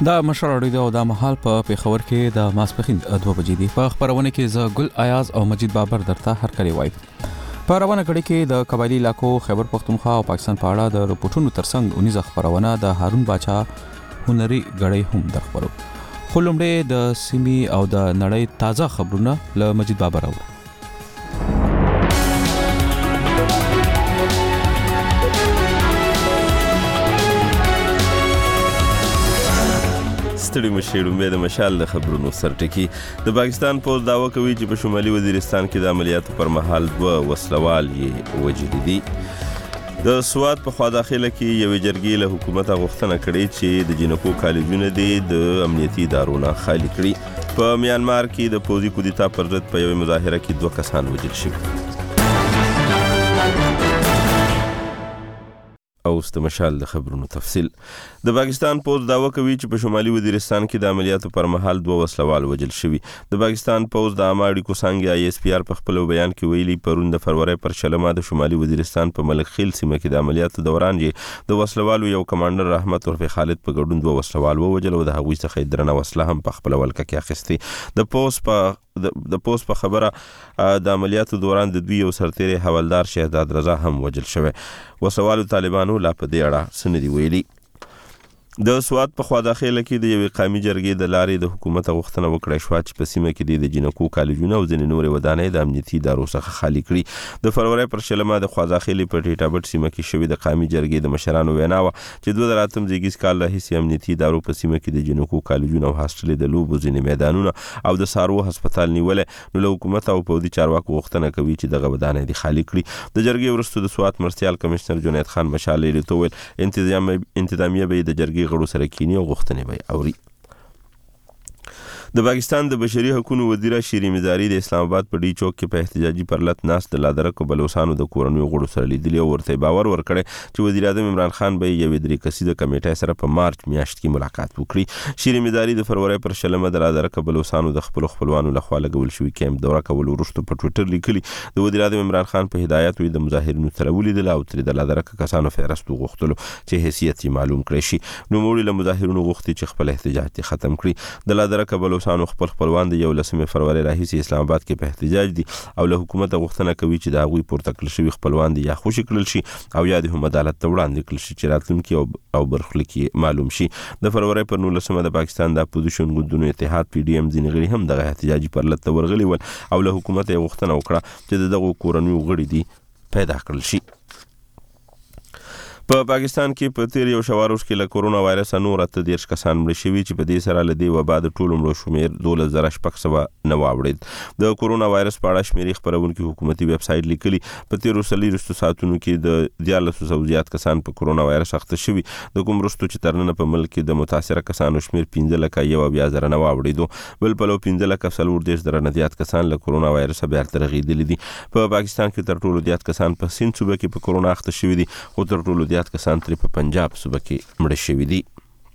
دا مشر اړیدو او دا مهال په پیښور کې د ماسپخین 2 بجې دی. په خبرونه کې ز ګل ایاز او مجید بابر درته هر کلی وای. په روانه کړي کې د قبایلی علاقو خیبر پختونخوا او پاکستان په اړه د رپورټونو ترڅنګ 19 خبرونه د هارون باچا هنري غړي هم درخبرو. خلومډه د سیمي او د نړۍ تازه خبرونه له مجید بابر او ستړي مشیړو د مشال د خبرونو سرټکی. د پاکستان پوز داوا کوي چې په شمالي وزیرستان کې د عملیاتو پر مهال 2 وسلوال یې وژلي دي. د سواد په خوا داخله کې یو جرګې له حکومت غوښتنه کړې چې د جنکو کالجونه د امنیتي ادارو خالي کړي. په میانمار کې د پوزي کودتا پر ضد په یو مظاهره کې 2 کسان وژل شوي. او ست مشال د خبرونو تفصیل. د پاکستان پوز داوا کوي چې په شمالي وزیرستان کې د عملیاتو پر مهال 2 وسلوال وژل شوي. د پاکستان پوز د عامه اړیکو څانګې آی اس پی آر په خپل بیان کې ویلي پرون د فروری پر شلمه د شمالي وزیرستان په ملک خیل سیمه کې د عملیاتو دوران یې د وسلوالو یو کمانډر رحمت عرف خالد په ګډون 2 وسلوال وژل او د هغوی څخه درنه وسله هم په خپل ولکه کې اخیستې. د پوز په خبره د عملیاتو دوران د دوی یو سرتیری حوالدار شهزاد رضا هم وژل شوی. وسوالو طالبانو لا په دې اړه سندې ویلي. د سواد په خوا داخله کې د یو قومي جرګې د لارې د حکومت غوښتنه وکړه شو چې په سیمه کې د جنکو کالجونه او ځینې نورې ودانۍ د امنیتي ادارو څخه خالي کړي. د فروری پر شلمه د خوا داخلي په ټیټابټ سیمه کې شوې د قومي جرګې د مشرانو وینا و چې 2008 زیږیز کال راهیسې امنیتي ادارو په سیمه کې د جنکو کالجونه او هاستلې د لوبو ځینې میدانونه او د سارو هسپتال نیولې نو له حکومت او پودي چارواکو غوښتنه کوي چې دغه ودانۍ د خالي کړي. د جرګې ورستو د سواد مرستيال کمشنر جنید خان مشال لیتوول انتظامیه به د جرګې غړو سره کینی او غوښتنې به اوري. د پاکستان د بشري حقوقو وزیر شیرین مزاری د اسلام آباد په ډی چوک کې په احتجاجي پرلط ناس د لادرکو بلوچستانو د کورنیو غړو سره لیدلی او ورته باور ورکړي چې وزیر اعظم عمران خان به یو درې کسي د کمیټې سره په مارچ میاشت کې ملاقات وکړي. شیرین مزاری د فروری پر شلمه د لادرکو بلوچستانو د خپلوانو لخوا لګول شوی کیمپ دوره کول ورسته په ټوئیټر لیکلي د وزیر اعظم عمران خان په هدایت وي د مظاهرینو سره ولیدل او تر د لادرکو کسانو فهرست غوښتلو چې حیثیت معلوم کړي شي. نو موږ له مظاهرینو غوښتي چې خپل احتجاج ختم کړي. د لادرکو بلوچستانو خپلوان د 11 فروری راهیسې اسلام آباد کې په احتجاج دي او له حکومت غوښتنه کوي چې د هغوی پورته کړل شوی خپلوان دي یا خوشی کړل شي او یا د هم عدالت ته وړاندې کړل شي چې راتلونکي او برخلیک معلوم شي. د فروری پر 19 د پاکستان د اپوزیشن ګوندونو اتحاد پی ډی ایم ځینې غړي هم د احتجاجي پرلط ته ورغلي ول او له حکومت غوښتنه وکړه چې دغه کورنیو غړي دي پیدا کړل شي. په پاکستان کې په تیر یو شواروش کې له کورونا وایرس نور 13 کسان مړ شوي چې په دې سره له دې وبا د ټولو مړو شمیر 12600 نه واوړید. د کورونا وایرس په اړه شمیرې خبرونکو حکومتي ویب سټ لیکلي په تیر 30 ساعتونو کې د 1400 زیات کسان په کورونا وایرس اخته شوي. د کوم وروسته چې ترنه په ملک کې د متاثره کسانو شمیر 15,000 نه واوړیدو بل په 15,000 زیات کسان له کورونا وایرس بیا ترغیدلي دي. په پاکستان کې تر ټولو زیات کسان په سند صوبه کې په کورونا اخته شوي دي خو تر ټولو زیات کسان تر په پنجاب صوبه کې مړ شوي دي.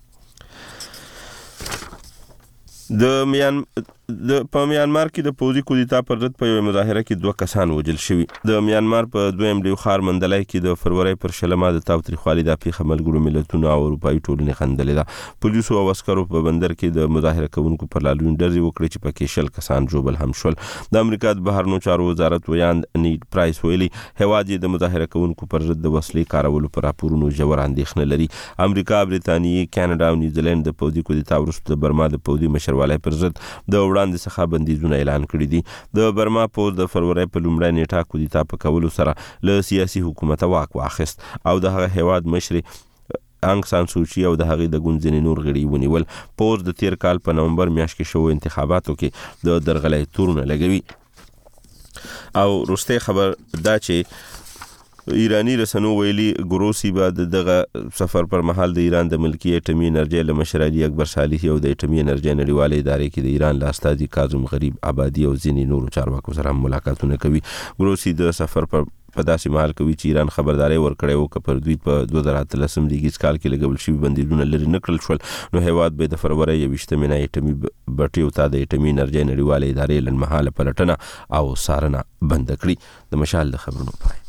په میانمار کې د پوزي کودتا پر ضد په یو مظاهره کې 2 کسان وژل شوي. د میانمار په دویم لیوخار مندلای کې د فروری پر شلمه د تاوتریخوالي د پیښه ملګرو ملتونو او اروپایي ټولنې خندلې ده. پولیسو او عسکرو په بندر کې د مظاهره کوونکو پر لالون ډزې وکړې چې پکې 10 کسان جوبل هم شول. د امریکا د بهرنیو چارو وزارت ویان نیډ پرایس ویلي هواد د مظاهره کوونکو پر ضد د وسلې کارولو پر راپورونو ژور اندېښنه لري. امریکا، برتانیې، کاناډا او نیوزیلند د پوزي کودتا وروسته د برما د پوزي مشروالی پر ضد د وړاندې څخه بندیزونه اعلان کړي دي. د برما پوز د فروری په لومړۍ نیټه کودتا په کولو سره له سیاسي حکومت واک واخیست او د هغه هیواد مشر انګ سان سوچي او د هغې د ګوند ځینې نور غړي ونیول. پوز د تیر کال په نومبر میاشت کې شوو انتخاباتو کې د درغلۍ تورونه لګوي. او وروستی خبر دا چې ایرانی رسنو ویلي ګروسی به دغه سفر پر مهال د ایران د ملکی اټومي انرژي له مشر علي اکبر صالحي او د اټومي انرژي نړیوالې ادارې کې د ایران له استازي کاظم غریب آبادي او ځینې نورو چارواکو سره ملاقاتونه کوي. ګروسی د سفر په داسې مهال کوي چې ایران خبرداري ورکړې او که پر دوی په 2013 زیږیز کال کې لګول شوي بندیزونه لرې نه کړل شول نو هیواد به د فروری 28 مې اټومي بټیو ته د اټومي انرژي نړیوالې ادارې لنمحاله پلټنه او څارنه بند کړي. د مشال د خبرونو پای.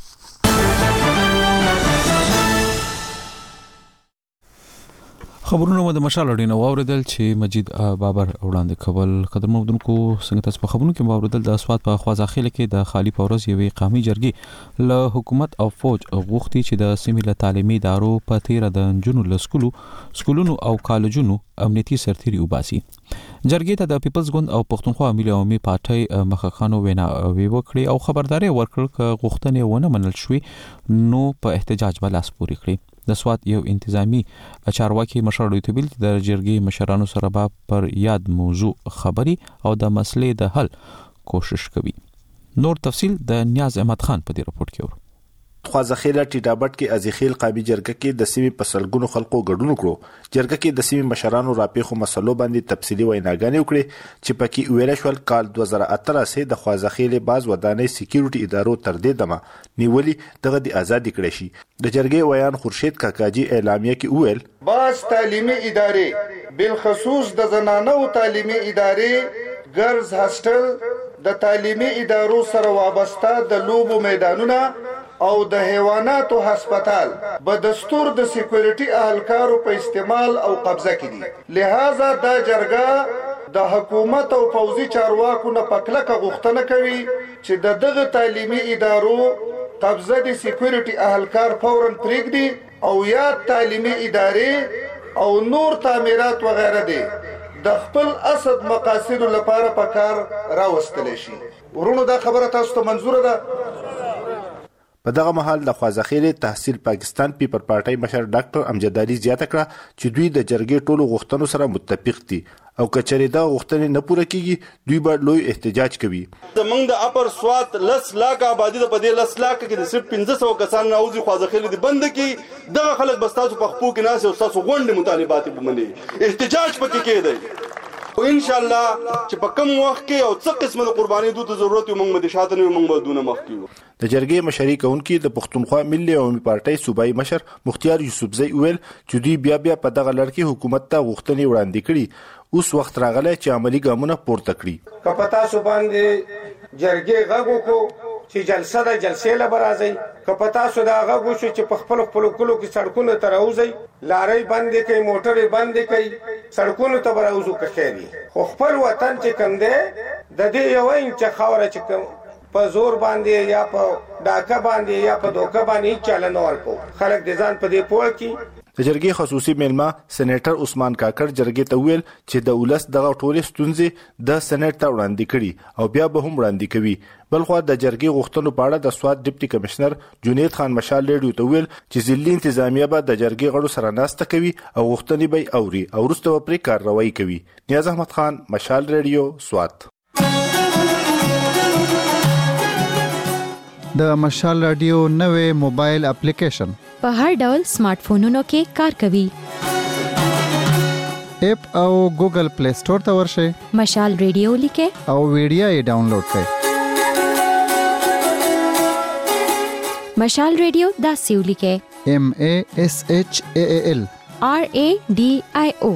خبرونه مو د مشال اړینه واوریدل چې مجید بابر وړاندې کول. قدر مودونکو څنګه تاسو په خبرونو کې واوریدل د اسواد په خوازاخیل کې د خالی پورز یوې قومي جرګې له حکومت او فوج غوښتي چې د سیمې له تعلیمي ادارو په تیر د جنونو له سکولونو او کالجونو امنیتي سرتيري وباسي. جرګې ته د پیپلز ګوند او پښتونخوا ملي عوامي پارټي مخکخانو وینا وکړي او خبرداري ورکړه چې غوښتنې ونه منل شوې نو په احتجاج بلاس پوری کړي. د سواد یو انتظامی چارواکي مشر دوی د جرګې مشرانو سره پر یاد موضوع خبري او د مسلې د حل کوشش کوي. نور تفصيل د نیاز احمد خان په دې رپورت کې ورو. خوازخیله ټیټابټ کې ازخیل قابي جرګه کې د سیمې پسلګونو خلکو ګډون کړو. جرګه کې د سیمې مشرانو راپېخو مسلو باندې تفصیلی ویناګانې وکړي چې پکې ویل شول کال 2018 د خوازخیل باز ودانۍ سکیورټي ادارو تر دې دمه نیولي دغه د آزادي کړي شي. د جرګې ویان خورشید کاکاجي اعلامیه کې ویل باز تعلیمي ادارې بالخصوص د زنانو تعلیمي ادارې ګرلز هاستل د تعلیمي ادارو سره وابسته د لوبو میدانونه او د حیواناتو هسپتال به دستور د سکیورټي اهلکارو په استعمال او قبضه کې دي. لہذا دا جرګه د حکومت او پوځي چارواکو نه پکلکه غوښتنه کوي چې د دغه تعلیمي ادارو قبضه د سکیورټي اهلکار فوراً پرېږدي او یا تعلیمي ادارې او نور تعمیرات وغیره دي د خپل اسد مقاصدو لپاره په کار راوستل شي. ورونو دا خبره تاسو ته منظوره ده؟ په دغه مهال د خوازخیل تحصیل پاکستان پیپل پارټي مشر ډاکټر امجد علي زیاته کړه چې دوی د جرګې ټولو غوښتنو سره متفق دي او کچېرې دا غوښتنې نه پوره کیږي دوی به لوی احتجاج کوي. زمونږ د اپر سوات 10 لاک آبادی د پدې 10 لاک کې د صرف 1500 کسان ناوځي خوازخیل دي بند کی دغه خلک بستاسو په خپو کې ناس او تاسو غونډه مطالبات بمني احتجاج پکې کېدی او ان شاء الله چې په کوم وخت کې او څه قسمه د قرباني دوت ضرورت موږ مده شاته نه موږ بدونه مخ کیو. د جرګې مشري کوونکي د پښتونخوا ملي عوامي پارټي صوبایي مشر مختیار یوسفزئی ویل چې دوی بیا په دغه لړ کې حکومت ته غوښتنې وړاندې کړي اوس وخت راغلی چې عملی ګامونه پورته کړي. کپتا سو باندې جرګې غږو کو چې جلسه د جلسې لپاره راځي کپتا سو دا غږو چې په خپل کلو کې سړکونو ته راوځي لارې بندې کوي موټرې بندې کوي سړکونو ته راوځو کخېری خو خپل وطن چې کوم دی د دې یو انچ خاوره چې په زور باندې یا په ډاکه باندې یا په دوکه باندې چلن ورکو خلک د ځان په دې پوه کی. د جرګې خصوصي میلمه سېنیټر عثمان کاکړ جرګې ته ویل چې د ولس دغه ټولې ستونزې د سېنیټ ته وړاندې کړي او بیا به هم وړاندې کوي. بلخو د جرګې غوښتنو په اړه د سواد ډیپټي کمشنر جنید خان مشال ریډیو ته ویل چې ځلې انتظامیه به د جرګې غړو سره ناسته کوي او غوښتنې به اوري او وروسته به پرې کارروایي کوي. نیاز احمد خان مشال ریډیو سواد. د مشال رادیو نوې موبایل اپلیکیشن په هر ډول سمارټ فونونو کې کار کوي. اپ او ګوګل پلی سٹور ته ورشئ مشال ریډیو لیکه او ویډیو یې ډاونلوډ کړئ. مشال ریډیو دا سیو لیکه MASHAAL RADIO.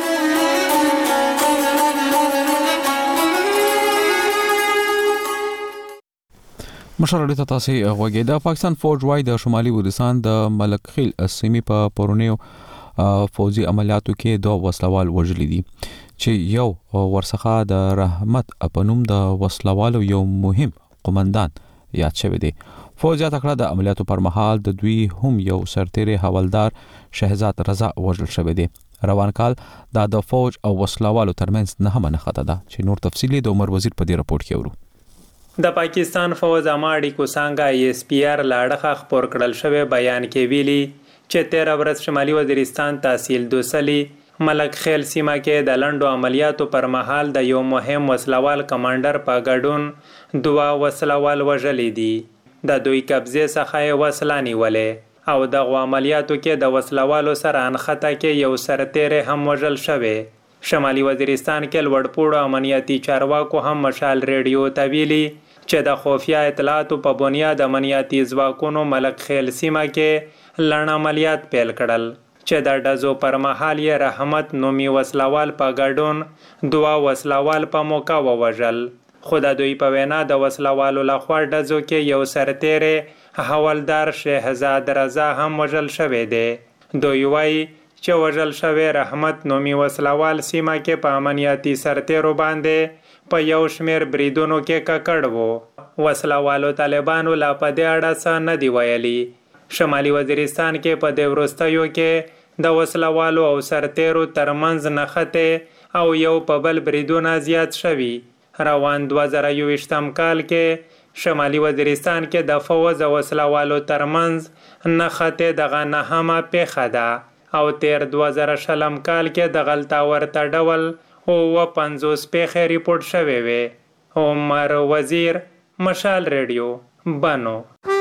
مشر ته تاسو غوږی د پاکستان فوج وايي د شمالي وزیرستان د ملک خیل سیمې په پرونیو فوجي عملیاتو کې 2 وسلوال وژل دي چې یو ورڅخه د رحمت اپنوم د وسلوالو یو مهم قومندان یاد شوی دی. فوج تکړه د عملیاتو پر مهال د دوی هم یو سرتیری حوالدار شهزاد رضا وژل شوی دی. روان کال د فوج او وسلوالو ترمنځ نه هم نه خطا ده چې نور تفصیلی د عمر وزیر په دې رپورت کې ورو. د پاکستان فوج اماډي کوسانګا ESPR لاړخه خبر کړل شوی بیان کې ویلي چې 13 ورځ شمالي وزیرستان تحصیل دوسلی ملک خیل سیمه کې د لندو عملیاتو پر مهال د یو مهم وسلوال کمانډر په ګډون 2 وسلوال وژلې دي. د دوی قبضه څخه وسله نیولې او د عملیاتو کې د وسلوالو سره انخته کې یو سرتیری هم وژل شوی. شمالي وزیرستان کې لوړپوړو امنیتي چارواکو هم مشال ریډیو ته ویلي چې د خفیه اطلاعاتو په بنیاد امنیتي ځواکونو ملک خیل سیمه کې لړن عملیات پیل کړل چې د ډزو پر مهال یې رحمت نومي وسلوال په ګډون 2 وسلوال په موقع ووژل. خو د دوی په وینا د وسلوالو لخوا ډزو کې یو سرتیری حوالدار شهزاد رضا هم وژل شوی دی. دوی وایي چې وژل شوی رحمت نومي وسلوال سیمه کې په امنیتي سرتیرو باندې په یو شمیر بریدونو کې ککړ وو. وسلوالو طالبانو لا په دې اړه څه نه دی ویلي. شمالي وزیرستان کې په دې وروستیو کې د وسلوالو او سرتیرو ترمنځ نښتې او یو په بل بریدونه زیات شوي. روان 2021 کال کې شمالي وزیرستان کې د فوز او وسلوالو ترمنځ نښتې دغه نهمه پیښه ده او تیر 2020 کال کې د غلطه ورته ډول او 50 پیښې ریپورت شوې وې. عمر وزیر، مشال ریډیو، بنو.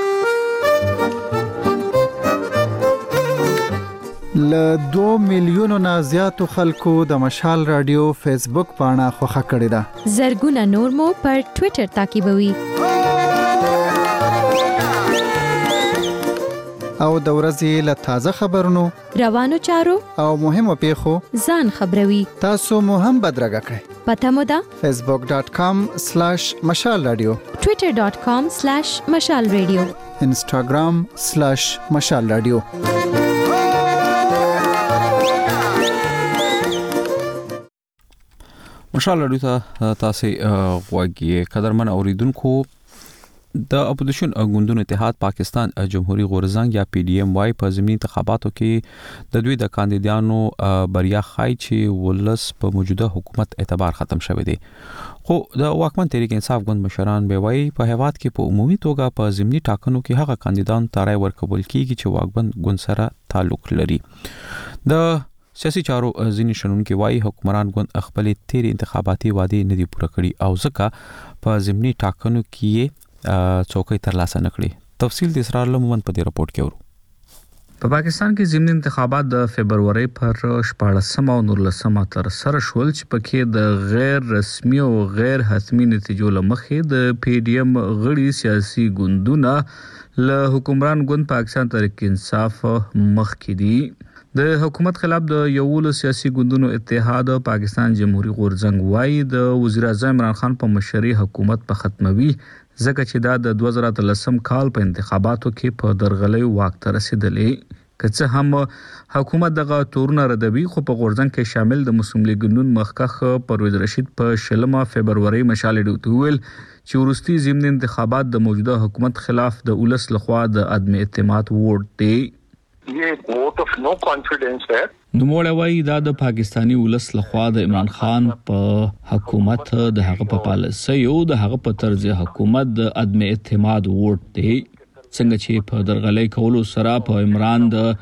ل 2 میلیونو نه زیاتو خلکو د مشال رادیو فیسبوک پاڼه خوښه کړې ده. زرګونه نور مو پر ټوئیټر تعقیبوي. او د ورځې له تازه خبرونو، روانو چارو او مهمو پیښو ځان خبروي. تاسو مو هم بدرګه کړئ. پته مو ده facebook.com/مشال رادیو، twitter.com/مشال رادیو، instagram/مشال رادیو. مشال رادیو ته تاسو غوږی قدرمن اوریدونکو. د اپوزیشن غوندونو اتحاد پاکستان جمهوریت غورزنګ یا پی ډی ایم واي په ضمني انتخاباتو کې د دوی د کاندیدانو بریا خای چې ولس په موجوده حکومت اعتبار ختم شوه دي. خو د واکمن تحریک انصاف غوند مشران به وایي په هیواد کې په عمومي توګه په ضمني ټاکنو کې هغه کاندیدان ترای ورکول کیږي چې واکمن غوند سره تعلق لري. د سیاسي چارو ځینې شنونکي وایي حکمران غوند خپل تیر انتخاباتي وعده نه دي پوره کړي او ځکه په ضمني ټاکنو کې څوکۍ ترلاسه نکړي. تفصیل د اسرار لمن په دې رپورت کې ورو. په پاکستان کې ضمني انتخابات د فبرवरी پر 14 او 19 تر سره شول چې پکې د غیر رسمي او غیر حتمی نتیجو لمخې د پی ډی ایم غړي سیاسي ګوندونه له حکمران ګوند پاکستان تحریک انصاف مخ کې دي. د حکومت خلاف د یوولو سیاسي ګوندونو اتحاد پاکستان جمهوریت غورزنګ وايي د وزیر اعظم عمران خان په مشرۍ حکومت په ختموي ځکه چې دا د 2013 کال په انتخاباتو کې په درغلۍ واک ته رسیدلې. که څه هم حکومت دغه تورونه ردوي خو په غورزنګ کې شامل د مسلم لیگ نون مخکخ پرویز رشید په 16 فبرवरी مشال ډیوټ ویل چې ورستي ضمني انتخابات د موجوده حکومت خلاف د ولس لخوا د عدم اعتماد ووټ دی. یہ ووٹ آف نو کانفیډنس ہے. نوموړی وایي دا د پاکستانی ولس لخوا د عمران خان په حکومت د هغه په پالیسۍ او د هغه په طرز حکومت د عدم اعتماد ووټ دی. څنګه چې په درغلۍ کولو سره په عمران د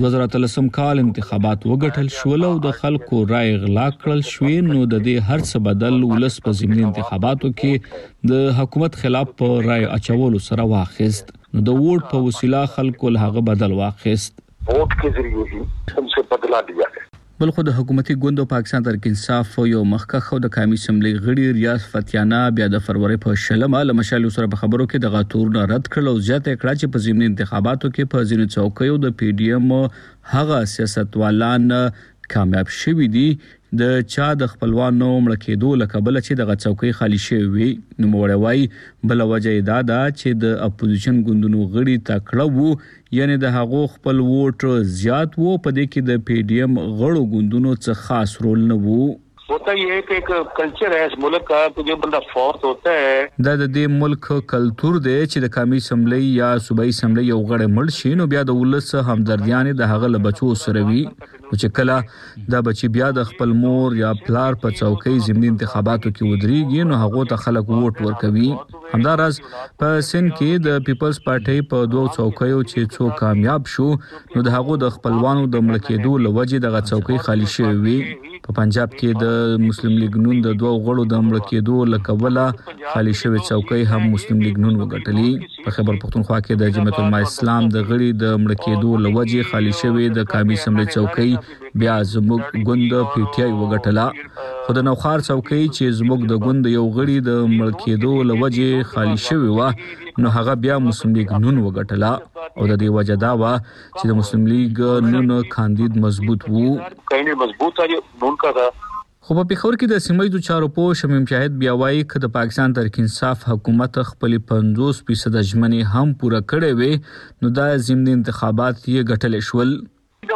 2013 کال انتخابات وګټل شول او د خلکو رائے غلا کړل شوې، نو د دې هر څه بدل ولس په ضمني انتخاباتو کې د حکومت خلاف په رائے اچولو سره واخیست. نو د ووټ په وسیله خلکو له هغه بدل واخیست. ووٹ کے ذریعے ہی ان سے بدلا لیا ہے. بلخو د حکومتي ګوند پاکستان تحریک انصاف یو مخکخ او د قومي اسمبلی غړي ریاض فتیانه بیا د فروری په 16 له مشال سره په خبرو کې د غاتورونه رد کړل او زیاته کړه چې په ضمني انتخاباتو کې په ځینو څوکیو د پی ډی ایم هغه سیاستوالان کامیاب شوي دي د چا د خپلوانو مړ کېدو لکبل چې د څوکۍ خالی شوی. نو موړوي بل وجه دا ده چې د اپوزیشن ګوندونو غړي تکړه وو، یعنی د هغو خپل ووټ زیات وو، په دې کې د پی ډی ایم غړو ګوندونو څخه خاص رول نه وو. ہوتا یہ ہے کہ ایک کلچر ہے اس ملک کا کہ جو بندہ فورس ہوتا ہے دا د دې ملک کلچر دی چې د قومي اسمبلی یا صوبایي اسمبلی یو غړی مړ شي نو بیا د ولس همدردیان د هغه له بچو سره وي، چې کله دا بچي بیا د خپل مور یا پلار په څوکۍ ضمني انتخاباتو کې ودرېږي نو هغه ته خلک ووټ ورکوي. همداراز په سند کې د پیپلز پارټي په 2 څوکیو چې څو کامیاب شو نو د هغه د خپلوانو د مړ کېدو لوجې دغه څوکۍ خالی شوی وي. په پنجاب کې د مسلم لیگ نون د 2 غړو د مړ کېدو لکوله خالی شوی څوکۍ هم مسلم لیگ نون وګټلې. په خیبر پختونخوا کې د جمعیت العلماء اسلام د غړي د مړ کېدو لوجې خالی شوی د قومي اسمبلی څوکۍ بیا زموږ ګوند پی ټی آی وګټله. خو د نوخار څوکۍ چې زموږ د ګوند یو غړي د مړ کېدو لوجې خالی شوی و نو هغه بیا مسلم لیگ نون وګټله او د دې وجه دا و چې د مسلم لیگ نون کاندید مضبوط وو. کینه مضبوط ہے نون کا دا. خو په پیښور کې د سیمې چارو په شمیم شاهد بیا وایي چې د پاکستان تحریک انصاف حکومت خپل 50% ژمنې هم پوره کړې وي نو دا ضمني انتخابات یې ګټل شول. د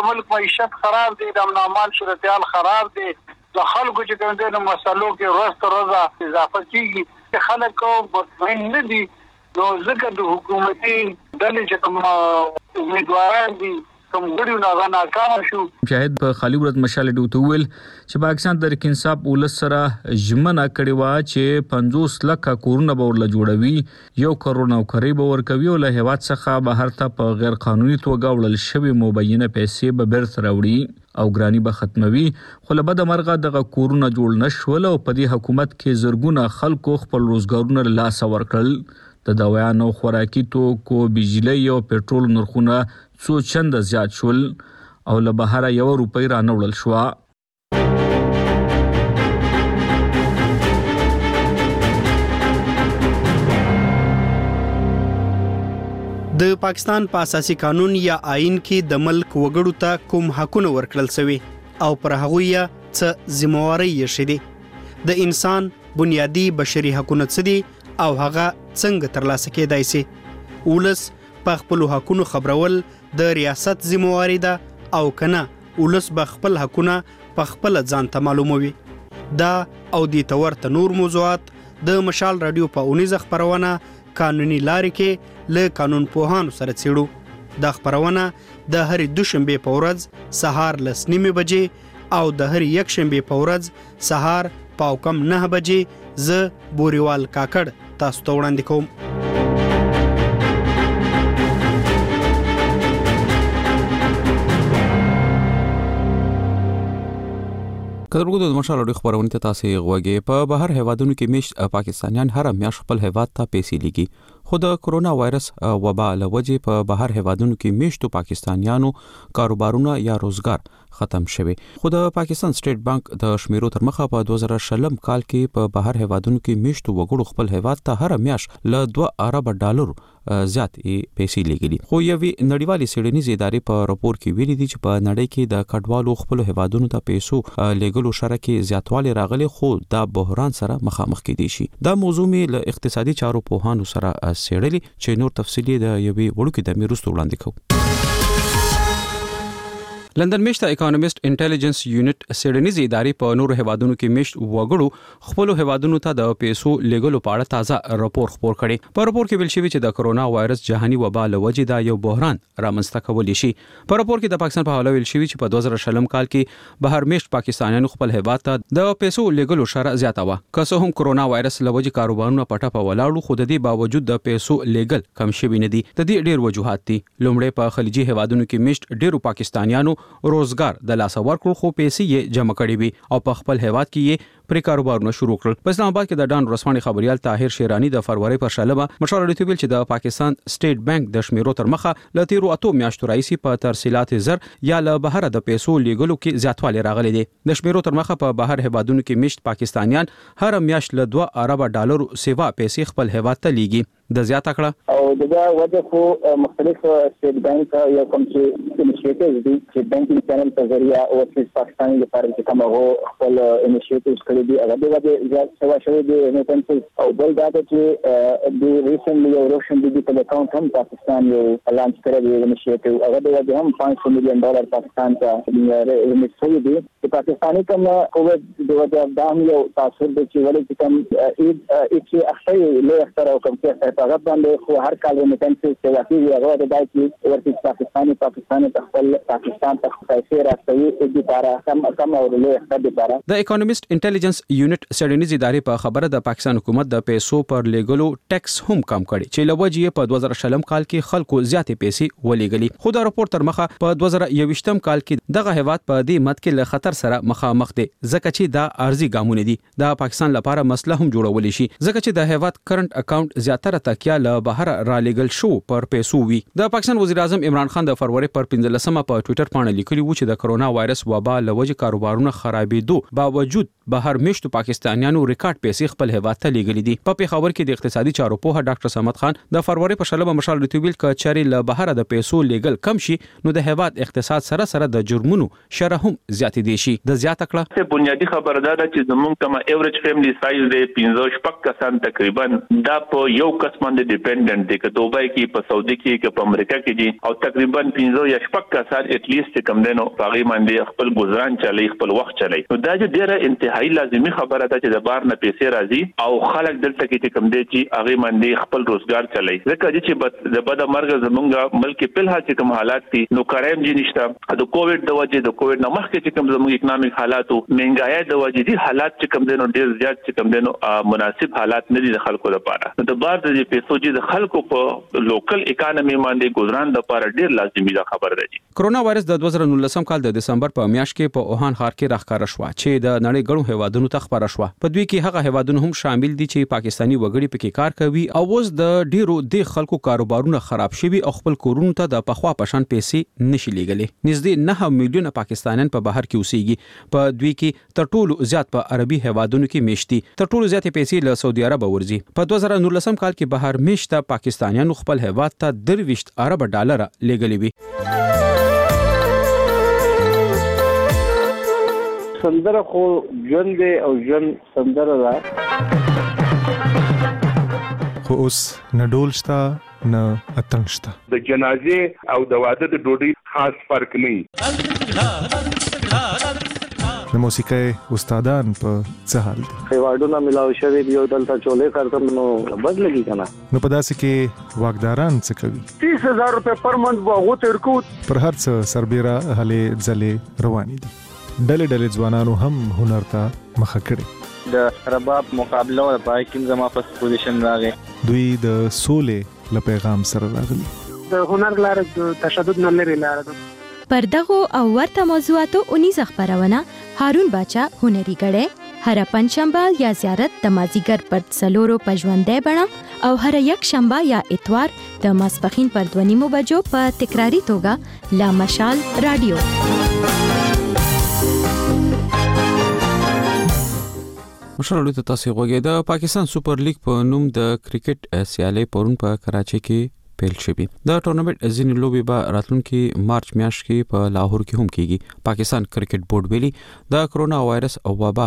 د ملک معیشت خراب دی، د امن صورتحال خراب دی، د خلکو چې کوم دي نو مسلو کې ورځ تر ورځې اضافه کیږي، خلک مطمئن نه دي. نو ځکه د حکومتي ډلې چې کوم امیدواران دي کوم غړي نه ناکام شو. شاهد په خالي ورځ مشال ډوته ویل چې پاکستان د تحریک انصاف ولس سره ژمنه کړې و چې 50 لک کورونه به ورله جوړوي، 1 کروڑ نوکری به ورکوي او له هیواد څخه بهر ته په غیر قانوني توګه وړل شوی مبینه پیسې به بیرته راوړي او ګرانی به ختموي. خو له بده مرغه دغه کورونه جوړ نشول او په دې حکومت کې زرګونه خلکو خپل روزګارونه له لاسه ورکړل. د دوايانو، خوراکي توکو، بجلی او پېټرول نرخونه څو چنده زیات شول او له بهره 1 روپۍ رانوړل شو. د پاکستان په اساسي قانون یا آئین کې د ملک وګړو ته کوم حقونه ورکړل شوی او پر هغه یې څه ذمہواری یې شېده. د انسان بنیادی بشري حقونه څه دي او هغه څنګه ترلاسه کېدای شي. ولس په خپل حقونو خبرول د ریاست ذمہواری ده او کنه ولس به خپل حقونه په خپل ځان ته معلوموي. دا او د تورته نور موضوعات د مشال رادیو په اونیزه خبرونه قانوني لارې کې له قانون پوهانو سره څېړو. دا خبرونه د هر دوشنبه په ورځ سهار 9:30 بجې او د هر یک شنبه په ورځ سهار پاو کم 9 بجې ز بوريوال کاکړ تاسو ته وړاندې کوم. کډرګو د مشال اړو خبرونه ته تاسو غوږی. په بهر هیوادونو کې میشت پاکستانیان هر میاشت خپل هیواد ته پیسې لیږي. خو د کرونا وایرس وبا له وجې په بهر هیوادونو کې میشتو پاکستانیانو کاروبارونه یا روزګار ختم شوی. خو د پاکستان سټیټ بانک د شمیرو تر مخه په 2020 کال کې په بهر هیوادونو کې میشتو وګړو خپل هیواد ته هر میاشت له 2 ارب ډالر زیات پیسې لیږلي. خو یوې نړیوالې څېړنیزې ادارې په راپور کې ویلي دي چې په نړۍ کې د کډوالو خپل هیوادونو ته پیسو لیږلو شره کې زیاتوالی راغلی، خو دا بحران سره مخامخ کېدی شي. دا موضوع مې له اقتصادي چارو پوهانو سره څېړلي چې نور تفصیلی د یوې وړوکې دمې وروسته وړاندې کوو. لندن میشته اکانومیست انټيليجنس یونټ سیډنیز ادارې په نور هیوادونو کې میشت وګړو خپل هیوادونو ته د پیسو لیږلو په اړه تازه راپور خپور کړي. په راپور کې ویل شوی چې د کرونا وایرس جهاني وبا له وجې دا یو بحران رامنځته کولی شي. په راپور کې د پاکستان په حواله ویل شوی چې په 2020 کال کې بهر میشت پاکستانیانو خپل هیواد ته د پیسو لیږلو شره زیاته و. که څه هم کرونا وایرس له وجې کاروبارونه پټه په ولاړو، خو د دې باوجود د پیسو لیږل کم شوی نه دي. د دې ډېر وجوهات دي. لومړی په خلیجي هیوادونو کې میشت ډېرو پاکستانیانو روزګار د لاس ورکړو، خو پیسې یې جمع کړې وي او په خپل هیواد کې یې پر کاروبارونه شروع کړل. په اسلام آباد کې د ډان رسماني خبريال طاهر شیرانی د فروری پر شلمه مشال اړیتو ویل چې د پاکستان سټیټ بانک د شمیرو تر مخه ل 13 میاشتو راځي په ترسیلات زر یا له بهر د پیسو لیږلو کې زیاتوالی راغلی دی. د شمیرو تر مخه په بهر هیوادونو کې میشت پاکستانیان هر میاشت له 2 ارب ډالر سیوا پیسې خپل هیواد ته لیږي. د زیاته کړه او دغه وجه خو مختلف سټیټ بانک یا کوم چې انیشیټیوز دي چې بانکینګ چینل په ذریعہ او چې پاکستان لپاره چې کوم هغه خپل انیشیټیوز کړی دي هغه د زیات سوا شوی دي ریمیټنسز او بل دا چې د ریسنټلی یو روشن ډیجیټل اکاونټ هم پاکستان یو لانچ کړی دی انیشیټیو هغه د وجه هم $500 مليون پاکستان ته ریمیټ شوی دي. چې پاکستاني کوم کووډ د وجه دا هم یو تاثیر دی چې ولې کوم چې اخته له اختراع کوم څه هغه باندې خو هر کال ریمیټنسز چې واقعي هغه د دای چې ورته پاکستاني خپل پاکستان ته پیسې راځي د لپاره کم او له اختراع لپاره. د اکانومیست انټيليجنس یونټ سیډنیز ادارې په خبره د پاکستان حکومت د پیسو پر لیږلو ټیکس هم کم کړي چې لوجې په 2020 کال کې خلکو زیاتې پیسې ولېږلي. خو دا راپور تر مخه په 2021 کال کې دغه هیواد په دې مت کې له خطر سره مخامخ دي ځکه چې دا ارزي ګامونه دي. د پاکستان لپاره مسله هم جوړول شي ځکه چې د هیواد کرنٹ اکاونټ زیاتره تکیه له بهر را لېږل شو پر پیسو وی. د پاکستان وزیر اعظم عمران خان د فروری پر 15مه په ټوئیټر باندې لیکلی و چې د کرونا وایرس وبا له وجې کاروبارونه خرابېدو باوجود بهر میشتو پاکستانیانو ریکارډ پیسې خپل هیواد ته لیږلي دي. په پیښور کې د اقتصادي چارو پوهه ډاکټر صمد خان د فروری په شلمه مشال ریتویل ک چاري له بهر د پیسو لیږل کم شي نو د هیواد اقتصاد سره د جرمونو شرح هم زیاتې دي شي. د زیاته کړه څه بنیادی خبره ده چې زموږ کوم ایوریج فیملی سایز دی 15 کسان تقریبا دا په یو کس باندې ډیپندنٹ دي. که دوبای کې په سعودي کې که په امریکا کې دي او تقریبا 15 یا 16 کسان ات لیست کم دینو باغی باندې خپل گزاران چلی خپل وخت چلی. نو دا چې ډیره انتهایی لازمی خبره ده چې د بار نه پیسې راځي او خلک دلته کې کم دي چې هغه باندې خپل روزګار چلی. ځکه چې د بد مرګ زمونږ ملک په لحاظ چې کوم حالات دي نو کرایم جی نشته. د کووډ د وجې د کووډ نه مخکې چې کوم زموږ اکونومیک حالات او مهنګای د وجې دي حالات چې کوم دینو ډیر زیات چې کوم دینو مناسب حالات نه دي د خلکو لپاره. د بار د پیسو چې د خلکو په لوکل اکانومي باندې گزاران لپاره ډیر لازمي ده خبر ده. کرونا وایرس د 2019 کال د دسمبر په میاشت کې په اوهان ښار کې راښکاره شو چې د نړۍ ګڼو هیوادونو ته خبره شو. په دوی کې هغه هیوادونه هم شامل دي چې پاکستانی وګړي پکې کار کوي او اوس د ډیرو د خلکو کاروبارونه خراب شوي او خپل کورونو ته د پخوا پشان پیسې نشي لیږلي. نږدې 9 میلیونه پاکستانیان په بهر کې اوسېږي. په دوی کې تر ټولو زیات په عربي هیوادونو کې میشتي. تر ټولو زیات پیسې له سعودي عرب ورځي. په 2019 کال کې بهر میشته پاکستانیانو خپل هیواد ته 23 ارب ډالر لیږلي وي. سندره خو ژوند دی او ژوند سندره ده. خو اوس نه ډول شته نه اتڼ شته. د جنازې او د واده د ډوډۍ خاص فرق نه. د موسیقۍ استادان په څه حال دي؟ خیواډونه ملاو شوی دی او دلته چولې کارتم نو بد لګي کنه. نو په داسې کې واګداران څه کوي؟ 30000 روپے پر منث واغو تر کو پر هر څه سربېره هلې ځلې روانې دي. ډلې ځوانانو هم هنر ته مخه کړې. د رباب مقابله او پای کې زما په پوزیشن راغی. دوی د سولې له پیغام سره راغلي. د هنر لاره تشدد نه لري لاره. پر دغه او ورته موضوعاتو 19 خبرونه هارون باچا هنري غړې هر پنځشنبه یا زیارت د مازیګر پر څلورو پژوندې بڼه او هر یک شنبه یا اتوار د ماسپخین پر 2:30 بجو په تکراری توګه لا مشال رادیو. مشرلو ته تاسو غوږی د پاکستان سپر لیګ په نوم د کرکټ سیالي پرون په کراچي کې پیل شوی. د ټورنمنت ځینې لوبي به راتلونکي مارچ میاشت کې په لاهور کې هم کیږي. پاکستان کرکټ بورډ ویلي د کرونا وایرس او وبا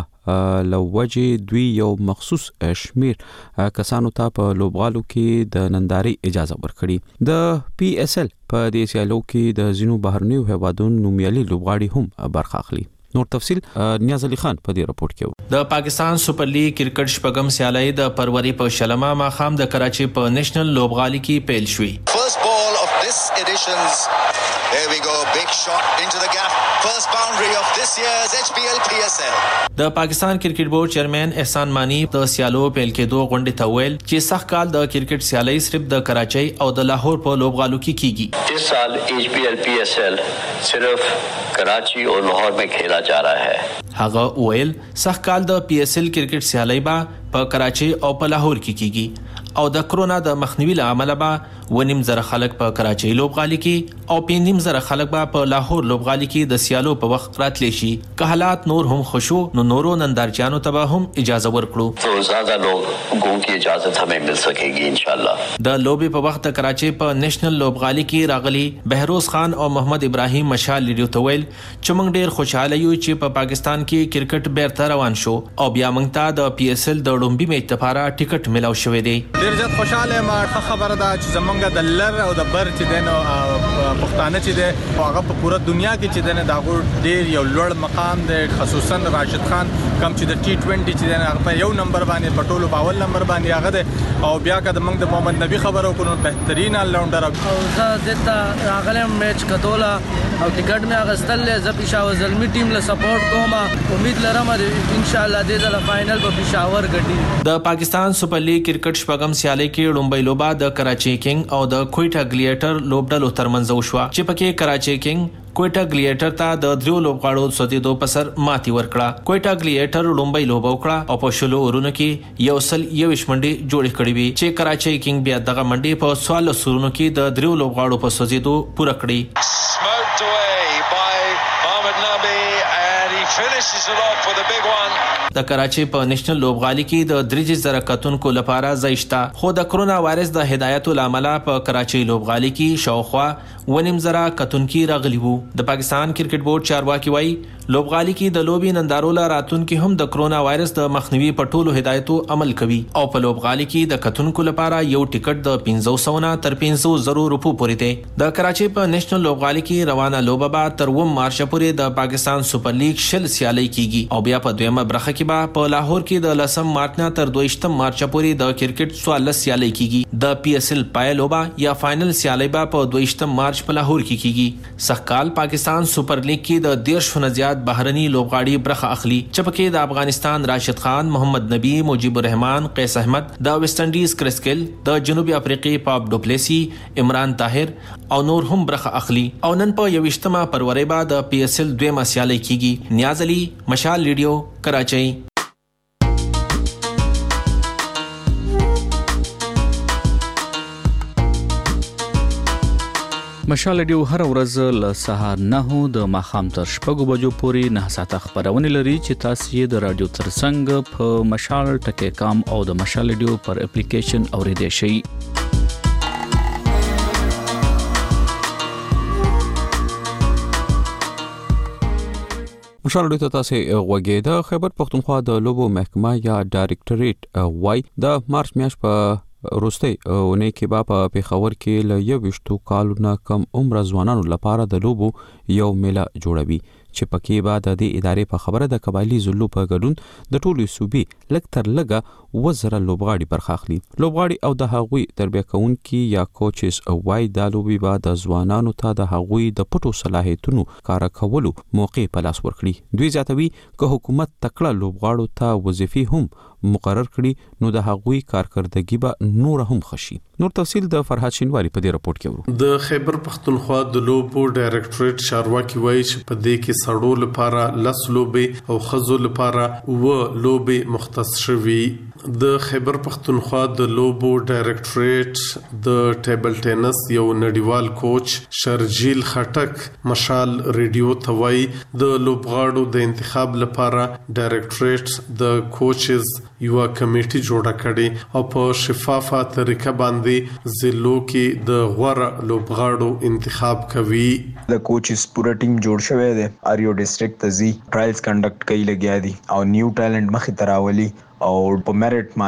لوجه دوی یو مخصوص شمیر کسانو ته په لوبغالو کې د ننداري اجازه ورکړي. د پی اس ال په دې سیالو کې د زینو بهرنیو هیوادونو نومیالي لوبغاړي هم برخه اخلي. نور تفصيل نیاز علي خان په دې راپورټ کې. د پاکستان سپر لیګ کرکټ شپږم سیالي د فروری په شلمه ماخام د کراچي په نېشنل لوبغالي کې پیل شوې. First ball of this edition's. There we go, big shot into the gap. First boundary of this year's HPL PSL. د پاکستان کرکټ بورډ چیرمن احسان مانی د سیالو پیل کې 2 غونډې ته ویل چې سخت کال د کرکټ سیالي صرف د کراچي او د لاهور په لوبغالو کې کیږي. इस साल HPL PSL सिर्फ कराची और लाहौर में खेला जा रहा है. هغه ویل سخت کال د پی اس ال کرکټ سیالي به په کراچي او په لاهور کې کیږي او د کرونا د مخنیوي لامل به 1.5 خلک په کراچي لوبغالي کې او 5.5 خلک به په لاهور لوبغالي کې د سیالو په وخت راتلی شي. که حالات نور هم خوشو نو نورو نندارچیانو ته به هم اجازه ورکړو. तो ज्यादा लोगों की इजाजत हमें मिल सकेगी इंशाल्लाह. د لوبي په وخت کراچي په نېشنل لوبغالي کې راغلي بهروز خان او محمد ابراهیم مشال لیډیو ته ویل چې موږ ډیر خوشاله یو چې په پاکستان کې کرکټ بیرته روان شو او بیا موږ ته د پی اس ال د لومبي میچ لپاره ټیکټ ملاو شوی دی. ډیر زیات خوشاله ما خبره ده چې زمونږ د لر او د بر چې دنه پښتانه چې ده هغه په پوره دنیا کې چې دنه دا ډیر یو لوړ مقام دی. خصوصا راشد خان کم چې د T20 چې دنه هغه په یو نمبر باندې په ټولو باول نمبر باندې هغه ده او بیا کده موږ د محمد نبی خبرو کوو بهترین الراوندر او زه دته راغلم میچ کتولا او ټیکټ مې اغستل ز پېښور زلمی ټیم له سپورټ کوم. امید لرم ان شاء الله د ځل فائنل په پېښور ګټي. د پاکستان سپر لیګ کرکټ شپږم سیالي کې لومبۍ لوبه د کراچي کینګ او د کوئټه ګلیټر لوبډلو ترمنځ وشوه چې پکې کراچي کینګ کوئټه ګلیټر ته د دریو لوبغاړو سوتیدو په سر ماتي ورکړه. کوئټه ګلیټر لومبۍ لوبه وکړه او په شلو اورونو کې یو سل یو منډي جوړې کړې وي چې کراچي کینګ بیا دغه منډي په 14 سورونو کې د دریو لوبغاړو په سوتیدو پوره کړې. د کراچي په نېشنل لوبغالي کې د 3000 کتونکو لپاره ځایشته، خو د کرونا وایرس د هدایتو لامل په کراچي لوبغالي کې شاوخوا 1.5 کتونکي راغلي وو. د پاکستان کرکټ بورډ چارواکي وایي لوبغالي کې د لوبي نندارو راتونکو هم د کرونا وایرس د مخنیوي په ټولو هدایتو عمل کوي او په لوبغالي کې د کتونکو لپاره یو ټیکټ د 500 نه تر 500 روپو پورې دی. د کراچي په نېشنل لوبغالي کې روانه لوبه به تر 9 مارچ پورې د پاکستان سپر لیګ شل سیالي کیږي او بیا په دویمه برخه کې به په لاهور کې د 10 مارچ نه تر 22 مارچ پورې د کرکټ 14 سیالي کیږي. د پی اس ال پای لوبه یا فائنل سیالي به په 22 مارچ په لاهور کې کیږي. سخکال پاکستان سپر لیګ کې د 150 نه زیات بهرني لوبغاړي برخه اخلي چې پکې د افغانستان راشد خان، محمد نبی، مجيب الرحمن، قیس احمد، د ویسټ انډیز کرسکل، د جنوبي افریقې پاپ ډوپلیسی، عمران طاهر او نور هم برخه اخلي. او نن په 28 فروری بعد د پی اس ال دویمه سیالي کیږي. نیاز علي، مشال ریډیو، کراچۍ. مشال ډیو هر ورځ له سهار 9 د ماخام تر 6 بجو پورې 9 ساعته خبرونه لري چې تاسو یې د رادیو ترڅنګ په مشال ټکی کام او د مشال ډیو پر اپلیکیشن اوریدئ شئ. مشال ډیو تاسو غوږی د خیبر پختونخوا د لوبو محکمه یا ډایریکټریټ وای د مارچ میاشت په روستي اونې کې په پیښور کې ل 21 کالونو کم عمر ځوانانو لپاره د لوبو یو میله جوړوي چې پکې به د دې ادارې په خبره د قبایلی زلو په ګډون د ټولو صوبې لکتر لګه وزره لوبغاړي برخه اخلي. لوبغاړي او د هغوی تربیه کوونکي یا کوچز او وای د لوبي به د ځوانانو ته د هغوی د پټو صلاحیتونو کار کولو موقع په لاس ورکړي. دوی زیاتوي که حکومت تکړه لوبغاړو ته وظیفې هم مقرر کړي نو د هغوی کارکردګي به نور هم خشي. نور تفصیل د فرحات شینواری په دې راپورټ کې ورو. د خیبر پختونخوا د لوبو ډایریکټریټ چارواکي وایي چې په دې کې سړو لپاره لس لوبې او خزو لپاره و لوبې مختص شوي. د خیبر پختونخوا د لوبو ډایریکټریټ د ټیبل ټینس یو نړیوال کوچ شرجیل خټک مشال ریډیو ته وایي د لوبغاړو د انتخاب لپاره ډایریکټریټ د کوچز یو کمیټي جوړه کړي او په شفافه طریقه باندې زلو کې د غوړه لوبغاړو انتخاب کوي. د کوچز پورا ټیم جوړ شوی دی. اریو ډیسټریکټ ته زی ټرایلز کنډکټ کوي لګیا دي او نیو ټالنت مخې تراولي او په میرټ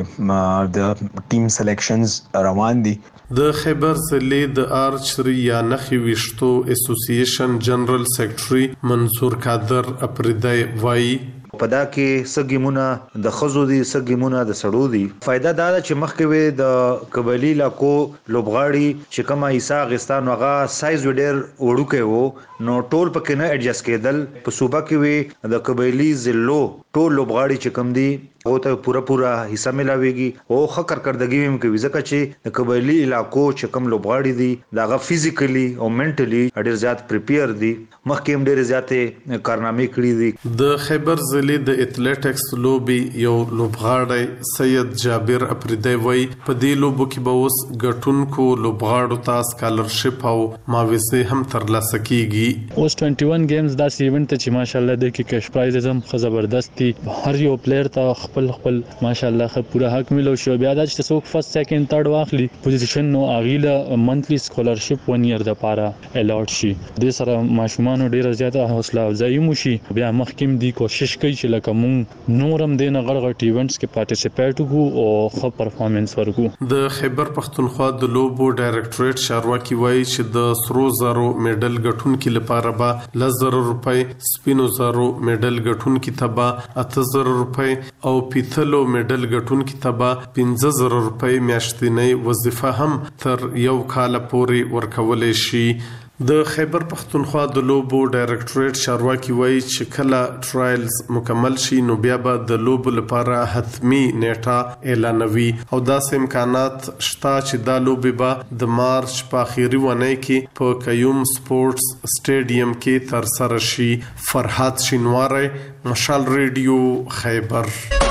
باندې د ټیم سلیکشنز روان دي. د خیبر ضلع د آرچری یا نخي وشتو اسوسییشن جنرال سیکریټري منصور قادر اپریدای وای پدا کې سګیمونه د خزو دي سګیمونه د سړو دي. فائدہ دا ده چې مخکې وي د قبایلی علاقو لوبغاړي چې کومه حصہ غستان وغه سایز وډر وړوکې وو نو ټول پکې نه اډجست کېدل. په صوبه کې وي د قبایلی ضلعو ټول لوبغاړي چې کم دي او ته پورا حصہ ملاويږي او خکر کردګي هم کوي ځکه چې د قبایلی علاقو چې کم لوبغاړي دي داغه فزیکلی او منټلی ډېر زیات پریپیر دي مخکې هم ډېر زیاتې کارنامې کړې دي. د خیبر ضلع د اتلیټکس لوبي یو لوبغاړی سید جابر اپریدی وای په دې لوبو کې به اوس ګټونکو لوبغاړو ته سکالرشپ او معاوضه هم ترلاسه کیږي. اوس 21 گیمز دا ایونت چې ماشاءالله د کې کیش پرایز هم زبردست دي. هر یو پلیئر ته خپل ماشاءالله پورا حق ملو شو. بیا دا چې څوک فرست سیکنډ تھرد واخلي پوزیشن نو اغیله منتلی سکالرشپ 1 ایئر د پاره الاټ شي. د سره ماشومان ډیره زیاته حوصله افزایی موشي. بیا مخکیم دی کوشش کوي چې لکه مونږ نورم دینه غړغړ ایونټس کې پارټیسیپیټ وکړو او ښه پرفارمنس ورکړو. د خیبر پختونخوا د لوبو ډایریکټریټ چارواکي وایي چې د سرو زرو میډل ګټونکو لپاره به 10,000 روپۍ، سپینو زرو میډل ګټونکو ته به 8,000 روپۍ او پیتلو میډل ګټونکو ته به 15,000 روپۍ میاشتنی وظیفه هم تر یو کال پورې ورکولای شي. د خیبر پختونخوا د لوبو ډایریکټریټ چارواکي وایي چې کله ټرایلز مکمل شي نو بیا به د لوبو لپاره حتمی نیټه اعلانوي او داسې امکانات شته چې دا لوبي به د مارچ په اخیری ونې کې په قیوم سپورتس سټیډیم کې تر سره شي. فرحات شینواری، مشال ریډیو، خیبر.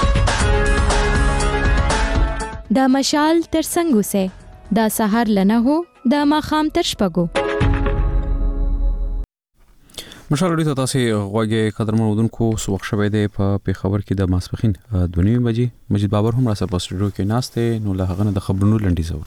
دا مشال ترڅنګ اوسه دا سحر لنه هو دا ماخام تر شپږو. مشال ته تاسو غوږی قدرمن ودونکو سوق شوي دی په پیښور کې د ماسپخین 2:30 بجې مجید بابر هم را سره په سټوډیو کې ناشته نو له هغه نه د خبرونو لنډي زور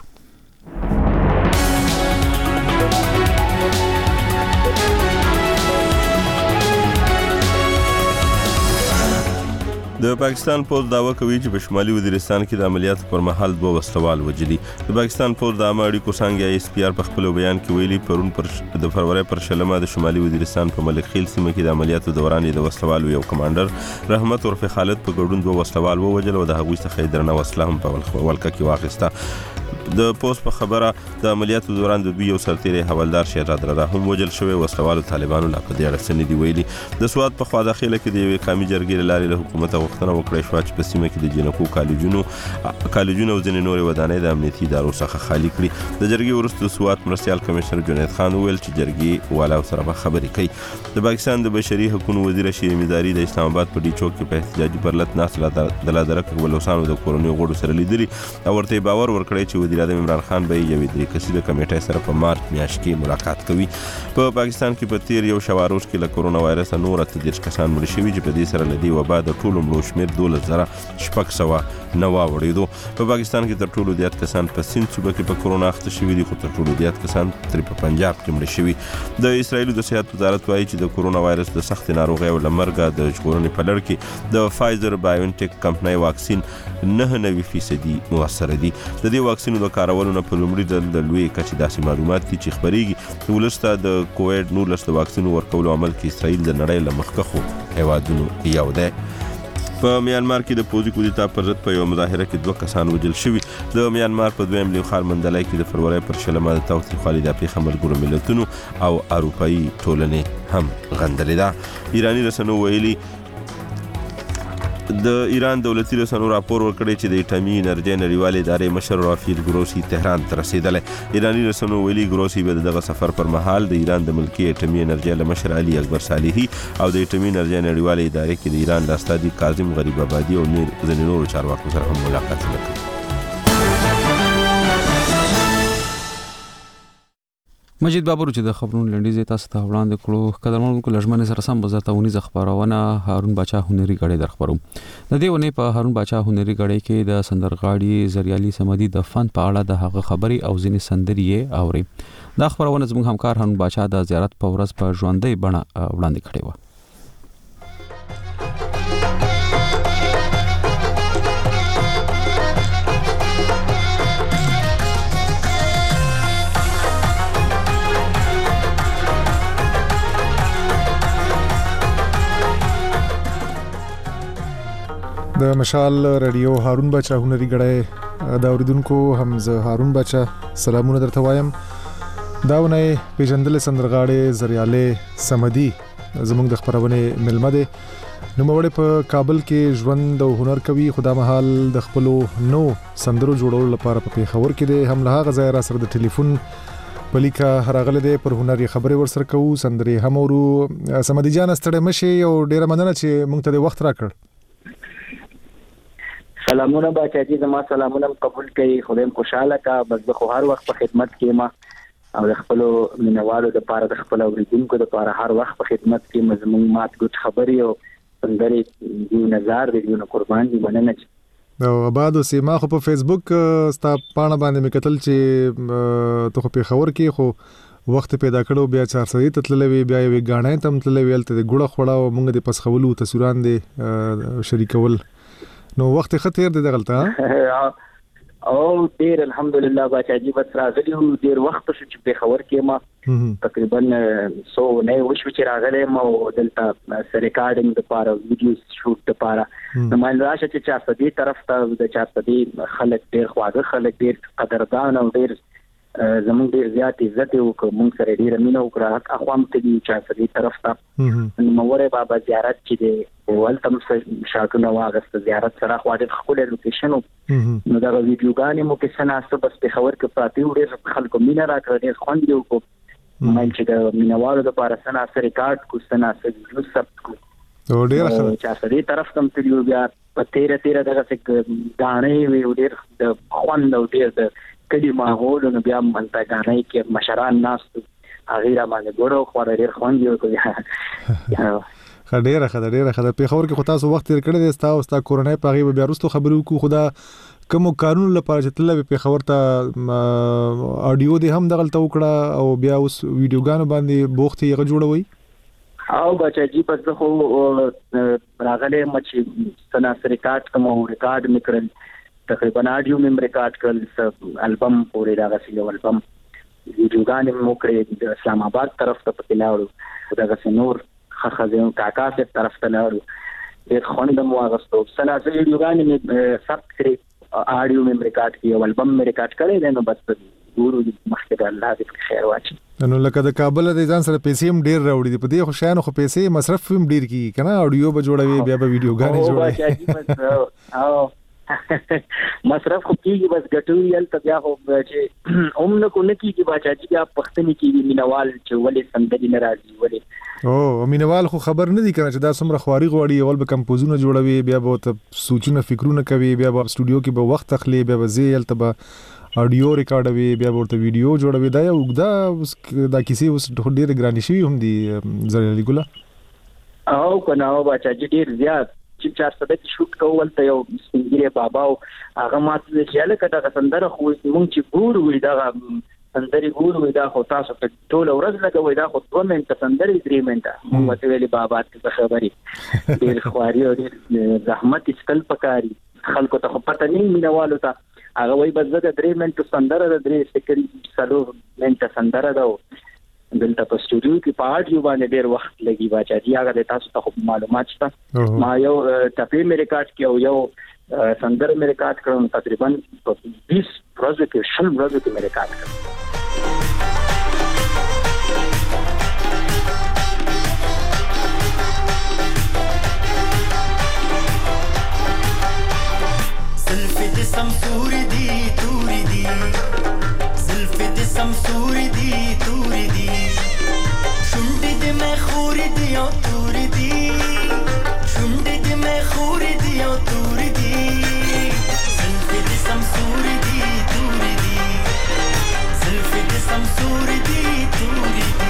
د پاکستان پولیس داوا کوي چې په شمالي وزیرستان کې د عملیاتو پر مهال 2 وسلوال وجلي. د پاکستان پولیس د عامه اړیکو څنګه اس پی آر په خپل بیان کې ویلي پرون د فروری پر شلمه د شمالي وزیرستان په ملک خیل سیمه کې د عملیاتو دوران د وسلوال یو کمانډر رحمت عرف خالد په ګډون 2 وسلوال ووجل او د هغوی څخه درنه وسله هم په ولکه کې واخیسته. د پولیس په خبره د عملیاتو دوران د دوی یو سرتیری حوالدار شهزاد رضا هم وجل شوی. وسلوالو طالبانو لا په دې اړه څه نه دی ویلي. د سواد په خوا داخله کې د یوې قومي جرګې لارې له حکومت غوښتنه وکړه چې په سیمه کې د جنکو کالجونو او ځینې نورې ودانۍ د امنیتي ادارو څخه خالي کړي. د جرګې وروسته سواد مرستیال کمشنر جنید خان وویل چې جرګې والاو سره به خبرې کوي. د پاکستان د بشري حقوقو وزیر شیرین مداري د اسلام آباد په ډي چوک کې په احتجاجي پرلط ناست د لادرک ولوسانو د کورنۍ غړو سره لیدلي او ورته باور ورکړی چې وزیر اعظم عمران خان به یوې درې کسیزه کمیټې سره په مارچ میاشت کې ملاقات کوي. په پاکستان کې په تیر یو شواروز کې له کورونا وایرس نور 30 کسان مړ شوي چې په دې سره لدی وبا د ټولو مړو شمیر 12,600 وړیدو. په پاکستان کې تر ټولو زیات کسان په سند صوبه کې په کورونا اخته شوي دي خو تر ټولو زیات کسان په پنجاب کې مړ شوي. د اسرایل د صحت وزارت وایي چې د کورونا وایرس د سخت ناروغي او لمرګه د ژغورنې په لړ کې د فایزر بایونټیک کمپنۍ واکسین 99% موثر دي. د دې واکسینو د کارولو نه په لومړي ځل د لوی کچې داسې معلومات دي چې خبريږي ولسته د کووډ 19 د واکسینو ورکولو عمل کې اسرائیل د نړۍ له مخکښو هیوادونو یو دی. په میانمار کې د پوځي کودتا پر ضد په یو مظاهره کې 2 کسان وژل شوي. د میانمار په دویم لوی ښار مندلای کې د فروری پر شلمه د تاوتریخوالي د پیښه ملګرو ملتونو او اروپایي ټولنې هم غندلې ده. ایرانی رسنیو ویلي د ایران دولتي رسنیو راپور ورکړی چې د اټومي انرژي نړیوالې ادارې مشر رافیل ګروسی تهران ته رسیدلی. ایرانی رسنیو ویلي ګروسی به دغه سفر پر مهال د ایران د ملکی اټومي انرژي له مشر علي اکبر صالحي او د اټومي انرژي نړیوالې ادارې کې د ایران د استازي کاظم غریب آبادي او ځینې نورو چارواکو سره هم ملاقات وکړ. مجید بابر چې د خبرونو لنډیز تاسو ته وړاندې کړو قدرمنو کو لجمن سره سم بزرته ونی خبرونه هارون بچا هنري غړي در خبرو. د دې ونی په هارون بچا هنري غړي کې د سندرغاړي زریالي سمدي د فن په اړه د هغه خبري او ځینې سندري اوري. دا خبرونه زموږ همکار هارون بچا د زیارت په ورځ په ژوندۍ بڼه وړاندې کړې و. د مشال رادیو هارون بچا هنري غړی دا اوریدونکو حمزه هارون بچا سلامونه درته وایم. دا ونه پیژندل سندرغاړي زریاله سمدي زموږ د خبرونه ملمه ده. نو موږ په کابل کې ژوند او هنر کوي. خدا محال د خپل نو سندرو جوړولو لپاره په پیښور کې ده. هم له هغه ځای را سره د ټلیفون پلیکا هرغله ده پر هنري خبرې ورسره کوو. سندري هم ورو سمدي جان ستړي مشي او ډیره مننه چې موږ ته وخت راکړ. سلامونه بچی زما سلامونه قبول کړئ. خدایم خوشاله کا بس د خو هر وخت په خدمت کې ما او د خپل مینوالو د پاره د خپل اوریدونکو د پاره هر وخت په خدمت کې مزمون مات ګټ خبري او سندري دی نظر دی نو قربان دي مننه. او آباد سیما خو په فیسبوک ستا پاڼه باندې مکتل چې ته خو په خبر کې خو وخت پیدا کړو بیا 400 ته تللې بیا یو غاڼې تم تللې ویل ته ګړه خوړه او موږ د پسخولو تصویران دي شریکول. نو وخت خطر دی دغلطه او ډیر الحمدلله بچاجي بس راغلی ډیر وخت شو چې په خبر کې ما تقریبا 100 نه وشو چې راغلی ما دلته ریکارډینګ د پاره ویډیو شوټ د پاره نو مال راشه چې 400 طرف ته د 400 خلک ډیر خواږه خلک ډیر قدردان او ډیر زموږ ډیر زیات عزت وکړو. موږ سره ډیر مینه وکړه. اخوام ته 400 طرف ته نوموره بابا زیارت چې دی ولتم شاکونه واغسته زیارت سره خو د خپل لوکیشن نو دا ویډیوګانې مو کې سناسته بس په خبر کې پراتی ډیر خلکو مینه راکړه. ډیر خوند یو کو مې چې د مینوالو د پاره سناسته ریکارډ کو سناسته ویډیو سب کو او ډیر خلک 400 طرف تم تلو بیا په 13 دغه څه غاڼې وی ډیر د خوند او ډیر د کدي ماحول نو بیا منځ غاڼې کې مشران ناس هغه را باندې ګورو خو ډیر خوند یو کوي خډيره په خبر کې خو تاسو وخت تیر کړی دی تاسو کورونای پاغي بیا وروسته خبرو کو خدا کوم قانون لپاره چې تل په خبر ته اډیو دی هم دغلت وکړه او بیا اوس ویډیوګانو باندې بوختي یې جوړوي او بچا جی پس خو راغله مچ تناسب ریکارډ کوم ریکارډ میکرل تقریبا اډیو مم ریکارډ کړل البم پورې راغلی البم ویډیوګان مو کړې د اسلام آباد طرف ته پلاړو دغه نور خخزه کاکا سے طرف ته لاړو ډېر خوند مو اغستو سناسب ویډیوګان مې ثبت کړې اډیو مم ریکارډ کړی البم مې ریکارډ کړی نو بس ګورو مخکې الله دې خیر واچي نو لکه د کابل د ځان سره پیسې هم ډېر راوړي دي په دې خو شانو خو پیسې مصرف هم ډېر کی کنه اډیو به جوړوي بیا به ویډیوګانې جوړوي او مصرف خو کیږي بس ګټوري ال ته بیا خو چې اومنه کو نه کیږي بچا چې بیا پښتني کیږي مینوال چې ولې سندري ناراضي ولې او مینوال خو خبر نه دي کنه چې دا څومره خواري غوړي اول به کمپوزونه جوړوي بیا به ته سوچونه فکرونه کوي بیا به سټوډیو کې به وخت تخلي بیا به زیل ته به اډیو ریکارډوي بیا ورته ویډیو جوړوي دا یو دا کیسې اوس ډېر ګرانې شوي هم دي زریالي ګله او کنه او بچا چې ډېر زیات چې 400 کې شوټ کول ته یو سپینګری بابا او هغه ماته چې لکه دا سندره خو مونږ چې ګورو دا سندري ګورو دا خو تاسو ته ټول ورځ لګوي دا خو 2 منټه سندري 3 منټه مونږ ته ویلي بابا ته خبري ډېر خواري او ډېر زحمت استل پکاري خلکو ته پته نه مینوالو ته هغه وای بس د 3 منټه سندره د 3 سکند سلو منټه سندره دا دلته په سټوډیو کې پاډ یو باندې ډېر وخت لګي باچا دی هغه د تاسو ته معلومات شته ما یو ټاپي مې ریکارډ کړو یو سندره مې ریکارډ کړم تقریبا 20 ورځې کې شل ورځې کې مې ریکارډ کړم سمسور دی توری دی زلف دی سمسور دی توری دی شونډې دې مې خورې دی او توری دی شونډې دې مې خورې دی او توری دی زلف دی سمسور دی توری دی زلف دی سمسور دی توری دی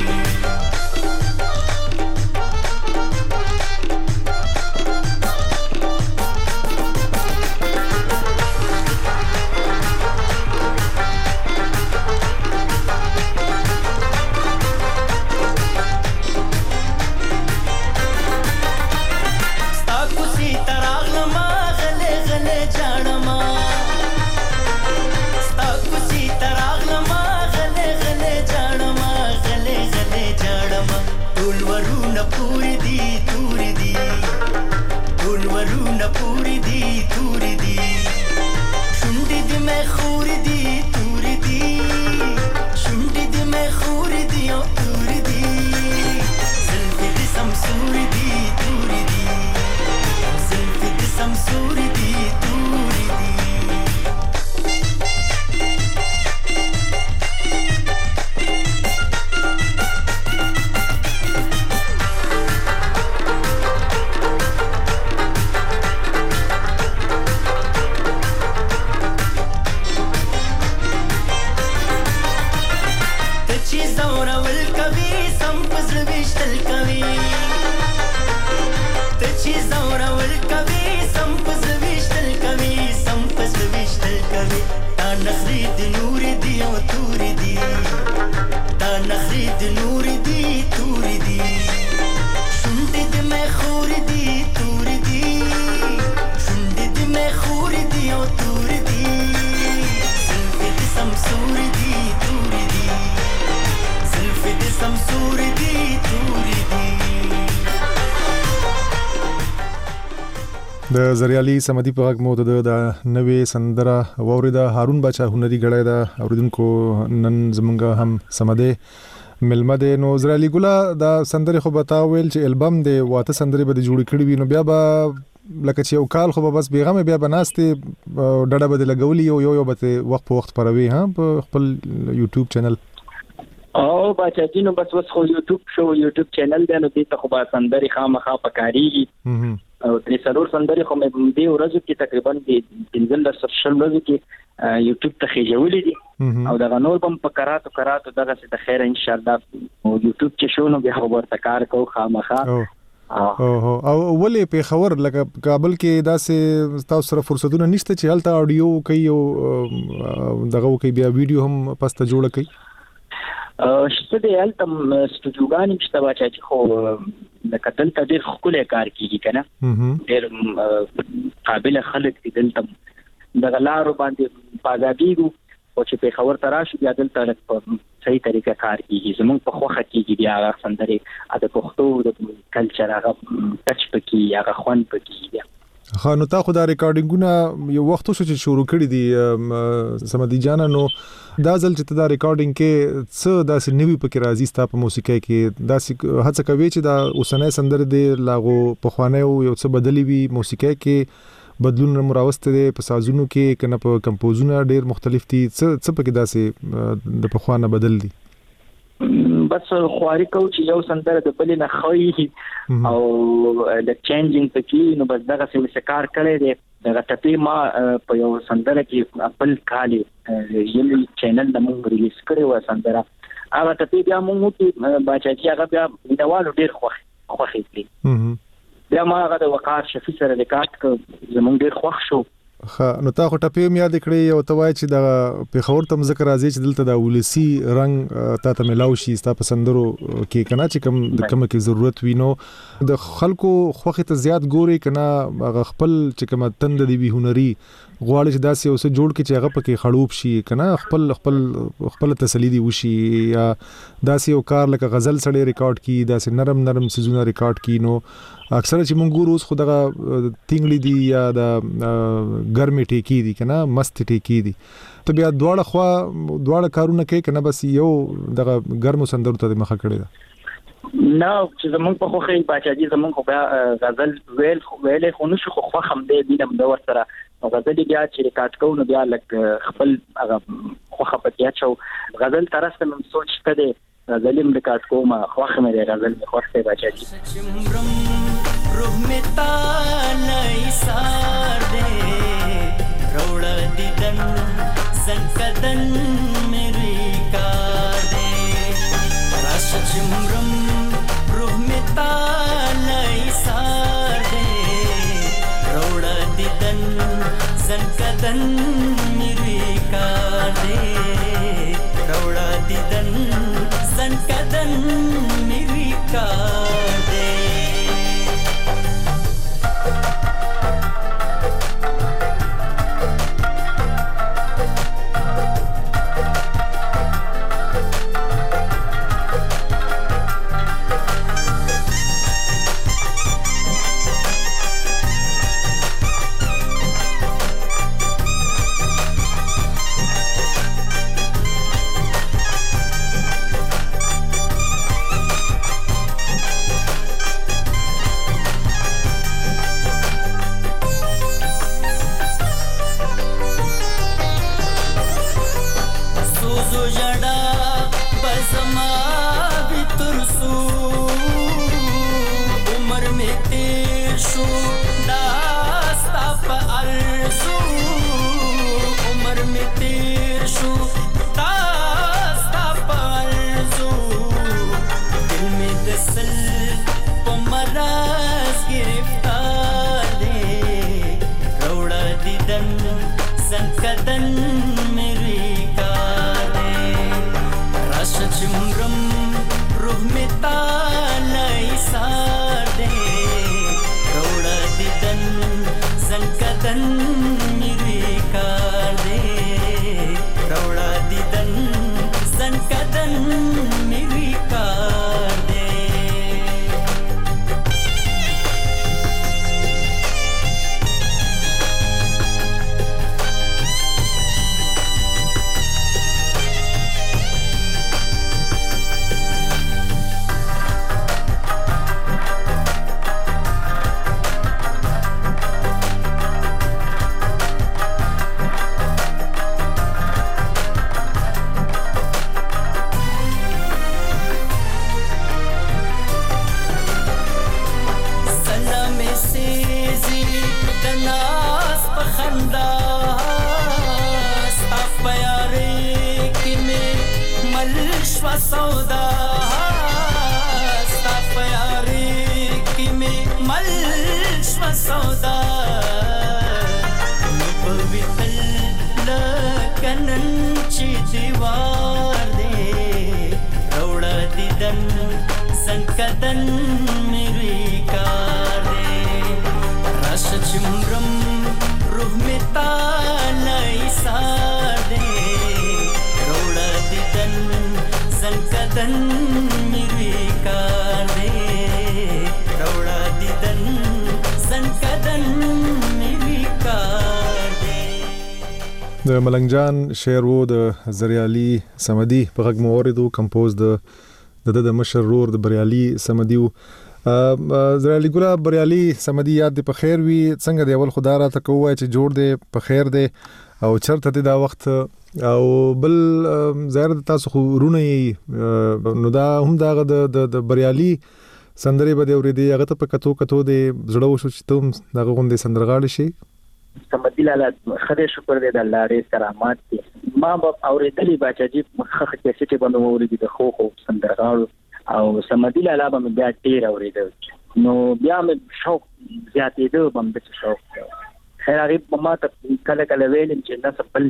د زریالي سمدي په غږ مو د نوې سندره وورده هارون بچا هنري غړی دا اوریدونکو نن زمونږ هم سمده ملمه ده نو زریالي ګولا دا سندره خو بتاویل چې البم دی واته سندره به جوړ کړی وي نو بیا به لکه چې یو کال خو بس بیغمه بیا بناستي ډډه بده لګولي یو به وخت په وخت پروي ها په خپل یوټیوب چینل او بچا جنو بس وس خو یوټیوب چینل دی نو دې ته خو با سندره خامخا پکاريږي او د سرور سندري خو مې دې ورځو کې تقریبا د 15 ورځو کې یوټیوب ته خېجولې دي او دغه نور بم په کراتو دغه څه د خیر ان شاء الله یوټیوب چې شو نو بیا ورته کار کوو خامخا. او ولې په خبر لکه کابل کې داسې تاسو سره فرصتونه نشته چې هلته اډیو کوي او دغه کوي بیا ویډیو هم پسته جوړه کوي؟ شته د هلته سټوډیوګانې شته چې خو د کتل ته ډېر ښکلی کار کېږي که نه، ډېر قابل خلک دي دلته دغه لارو باندې په ازادېږو، او چې پېښور ته راشو بیا دلته لږ په صحیح طریقه کار کېږي، زموږ په خوښه کېږي بیا هغه سندرې د پښتو د کلچر هغه ټچ پکې هغه خوند پکې بیا. نو تا خو دا ریکارډینګونه یو وخت شو چې شروع کړي دي سمدي جانا، نو دا ځل چې دا ریکارډینګ کې څه داسې نوي پکې راځي ستا په موسیقۍ کې، داسې هڅه کوي چې دا اوسنۍ سندرې دي لاغو پخوانی یو څه بدلی وي، موسیقۍ کې بدلون مراوسته دي، په سازونو کې کنه په کمپوزونه ډېر مختلف دي، څه پکې داسې د پخوانه بدل دي؟ بس خواري کو چې یو سندره د بلې نه خوي او د چینجینګ پکې، نو بس دغه څه کار کړی دی. دغه ټپې ما په یو سندره کې خپل کال یلي چینل د موږ ریلیز کړی و سندره، هغه ټپې بیا موږ کې باچاچي هغه بیا مینوالو ډېر خوښې کړي، بیا ما هغه د وقار شفیع سره ریکارډ کړ، زموږ ډېر خوښ شو. نو تا خو ټپې هم یاد کړې او ته وایې چې د پېښور ته ذکر راځي چې دلته د ولسی رنګ تا ته ملاو شي ستا په سندرو کې کنه چې کوم د کوم کې ضرورت وینو د خلکو خوخه ته زیات ګوري کنه هغه خپل چې کوم تند دی وی هنري غواړي چې داسې اوسه جوړ کې چې هغه پکې خړوب شي کنه خپل تسلی دی وشي، یا داسې یو کار لکه غزل سړی ریکارډ کی، داسې نرم سيزونه ریکارډ کی. نو اکثر چې مونږ ګورو اوس خو دغه تینګلی دی یا د ګرمې ټیکی دی کنه مست ټیکی دی، ته بیا دواړه کارونه کوي کنه بس یو دغه ګرمو سندرو ته مخه کړی ده؟ نه چې زمونږ په خوښه باچاجي زمونږ خو بیا غزل ویلې خو نشو خو خوښ هم دی بینم د ورسره غزل بیا چې ریکارډ کوو نو بیا لکه خپل هغه خوښه پکې اچو. غزل طرف ته مې سوچ کړی غزل هم ریکارډ کوم، خوښ مې دی غزل مې خوښ دی باچاجي. روح میں تانائی سار دے روڑا دیدن زنکدن میری کار دے راش چمرم روح میں تانائی سار دے روڑا دیدن زنکدن میری کار دے روڑا دیدن زنکدن میری کار دے. شوا سودا ستا په یاري کې مې مل شوا سودا په ویتل لکنن چې دیوار دې روړه دیدن سنکدن میری کار دې راش چمرم روح می تالای سار دې روړه دیدن سنکدن میری کار دې روړه دیدن سنکدن میری کار دې. د ملنګ جان شعر وو د زریالي سمدي په غږ موردو کمپوز د مشر رور د بریالي سمدي وو. زریالي ګوره بریالي سمدي یاد دې په خیر وي، څنګه دی اول خدا را ته کوی چې جوړ دې په خیر دې او چرته دې دا وخت او بل ظاهر تاسو خو رونه نو دا هم دا د بریالي سندري به دې اورېدې هغه ته په کتو دې زړه وشو چې ته دغه غوندې سندرغاړی شي. سمدي لاله خدای شکر دې د الله ډېر کرامات دي. ما به اورېدلې باچاجي مخه کیسې چې به مې اورېدې د خو سندرغاړو او سمدي لاله به مې بیا ډېر اورېدل نو بیا مې شوق زیاتېده به مې شوق خیر هغه ما ته کله ویلم چې نه بل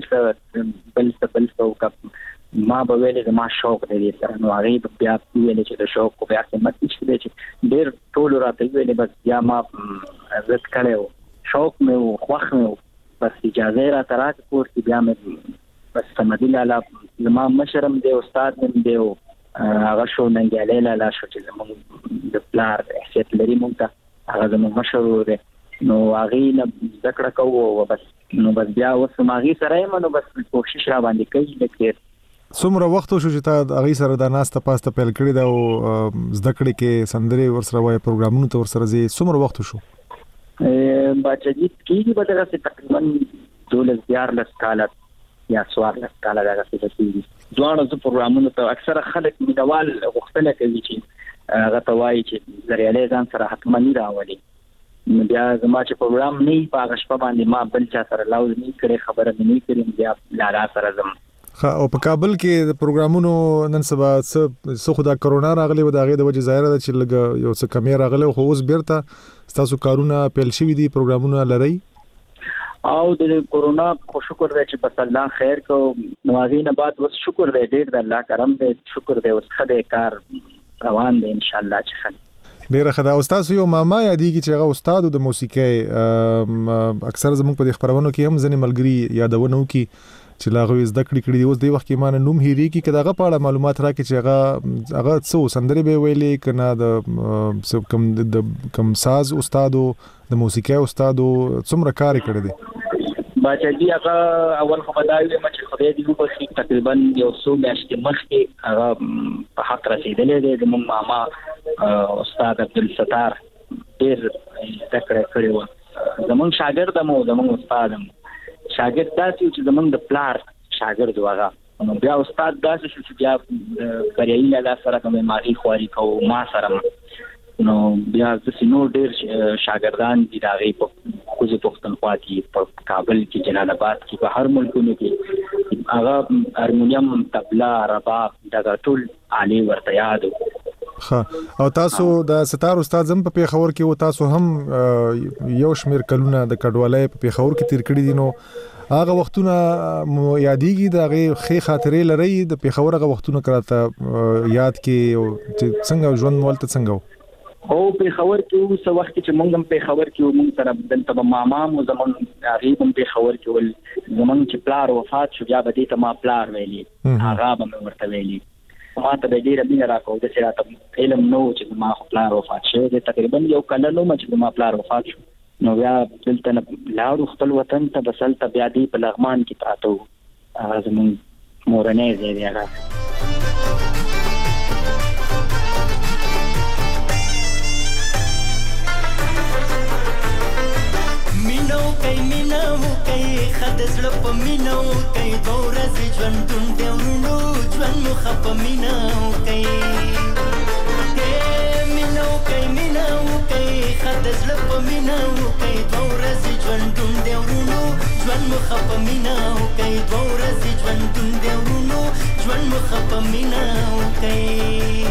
ما به ویلې ما شوق دې سره نو هغه بیا ویلې چې د شوق کو بیا سمت چې ډېر ټول راته ویلې بس بیا ما عزت کړو شوق مې خوښ مې بس اجازه را تراک کور کې بیا مې بس سمدي لاله زما مشرم دی استاد مې دی هغه شو ننګیاله لاله شو چې زموږ د پلار حیثیت لري مونږ ته هغه زموږ مشر دی نو هغه نه ذکر کوو بس نو بس بیا اوس ماغي سره یم نو بس کوشش را باندې کوي لکه څومره وخت شو چې تا هغه سره د ناسته پاسته پیل کړی دا او زده کړې کې سندري ورسره وای پروګرامونو ته ورسره زی څومره وخت شو بچی کیږي به دغه تقریبا 12 کال یا 14 کال دغه څه کیږي ځوانو پروګرامونو ته اکثره خلک مینوال غوښتنه کوي چې هغه ته وایي چې زریالي ځان سره حتما نه راولي بیا زما چې پروګرام نه په هغه شپه باندې ما بل چا سره لاوز نه کړي خبره نه کړم بیا لاله سره زم او په کابل کې د پروګرامونو نن سبا څه خدا کرونا راغلی و دا غي د وجه ظاهر ده چې لګ یو څه کمی راغلی خو اوس بیرته تاسو کارونه پیل شوی دي پروګرامونه لري او د کرونا خو شکر دی چې بس الله خیر کو نوازینه بعد وس شکر دی ډیر د الله کرم دی شکر دی اوس خدای کار روان دی ان شاء الله چې ډیره خدا استاد یو ماما یادېږي چې هغه استاد د موسیقي اکثر زموږ په خبرونو کې هم ځنې ملګری یادونه وکي چې لاغوي زده کړې اوس دی وخت کې مان نوم هېری کې کداغه پاړه معلومات راکړي چې هغه څو سندري به ویلې کنه د کم ساز استادو د موسیقي استادو څومره کار کړی دی باچاجي هغه اول خو بدایي چې خدای دې وبخښي تقریبا یو څو میاشتې مخکې هغه په حق رسیدلې دی د ماما استاد عبدالستار ډېر ذکر کړی و زمونږ شاګرد مو زمونږ استاد شاګرد داسې چې زمونږ د پلار شاګرد وغه نو بیا استاد داسې چې بیا بریالي لاله سره کومه ماغي خواري کو ما سره نو بیا د سينو ډېر شاګردان دي دا غي په کوزه پښتونخوا کې په کابل کې جلال آباد کې په هر ملکونو کې هغه هارمونیم طبلا رباب دا ټول عالی ورته یاد او تاسو د ستار استاد زم په پیښور کې او تاسو هم یو شمیر کلونه د کډوالۍ په پیښور کې تیر کړی دي نو هغه وختونه یادېږي د هغه خې خاطرې لري د پیښور هغه وختونه کراته یاد کې چې څنګه ژوند مولته څنګه او پیښور کې اوس وخت چې موږ هم پیښور کې موږ سره دلته ماما مو زمون غریب هم پیښور کې ول زمون چې پلار وفات شو بیا به دې ته ما پلار ویلي هغه به ورته ویلي ما ته د ډیره مینه راکو د سره ته علم نو چې ما پلار وفات شو د تقریبا یو کله نو چې ما پلار وفات شو نو بیا دلته لاړو خپل وطن ته بسلته بیا دې په لغمان کې پاتو زمون مورنۍ دی هغه مینو کوي خدزړه په مینو کوي دورز ژوندون دی ورونو ژوند مو خپ مینو کوي مینو کوي خدزړه په مینو کوي دورز ژوندون دی ورونو ژوند مو خپ مینو کوي دورز ژوندون دی ورونو ژوند مو خپه مینا وکي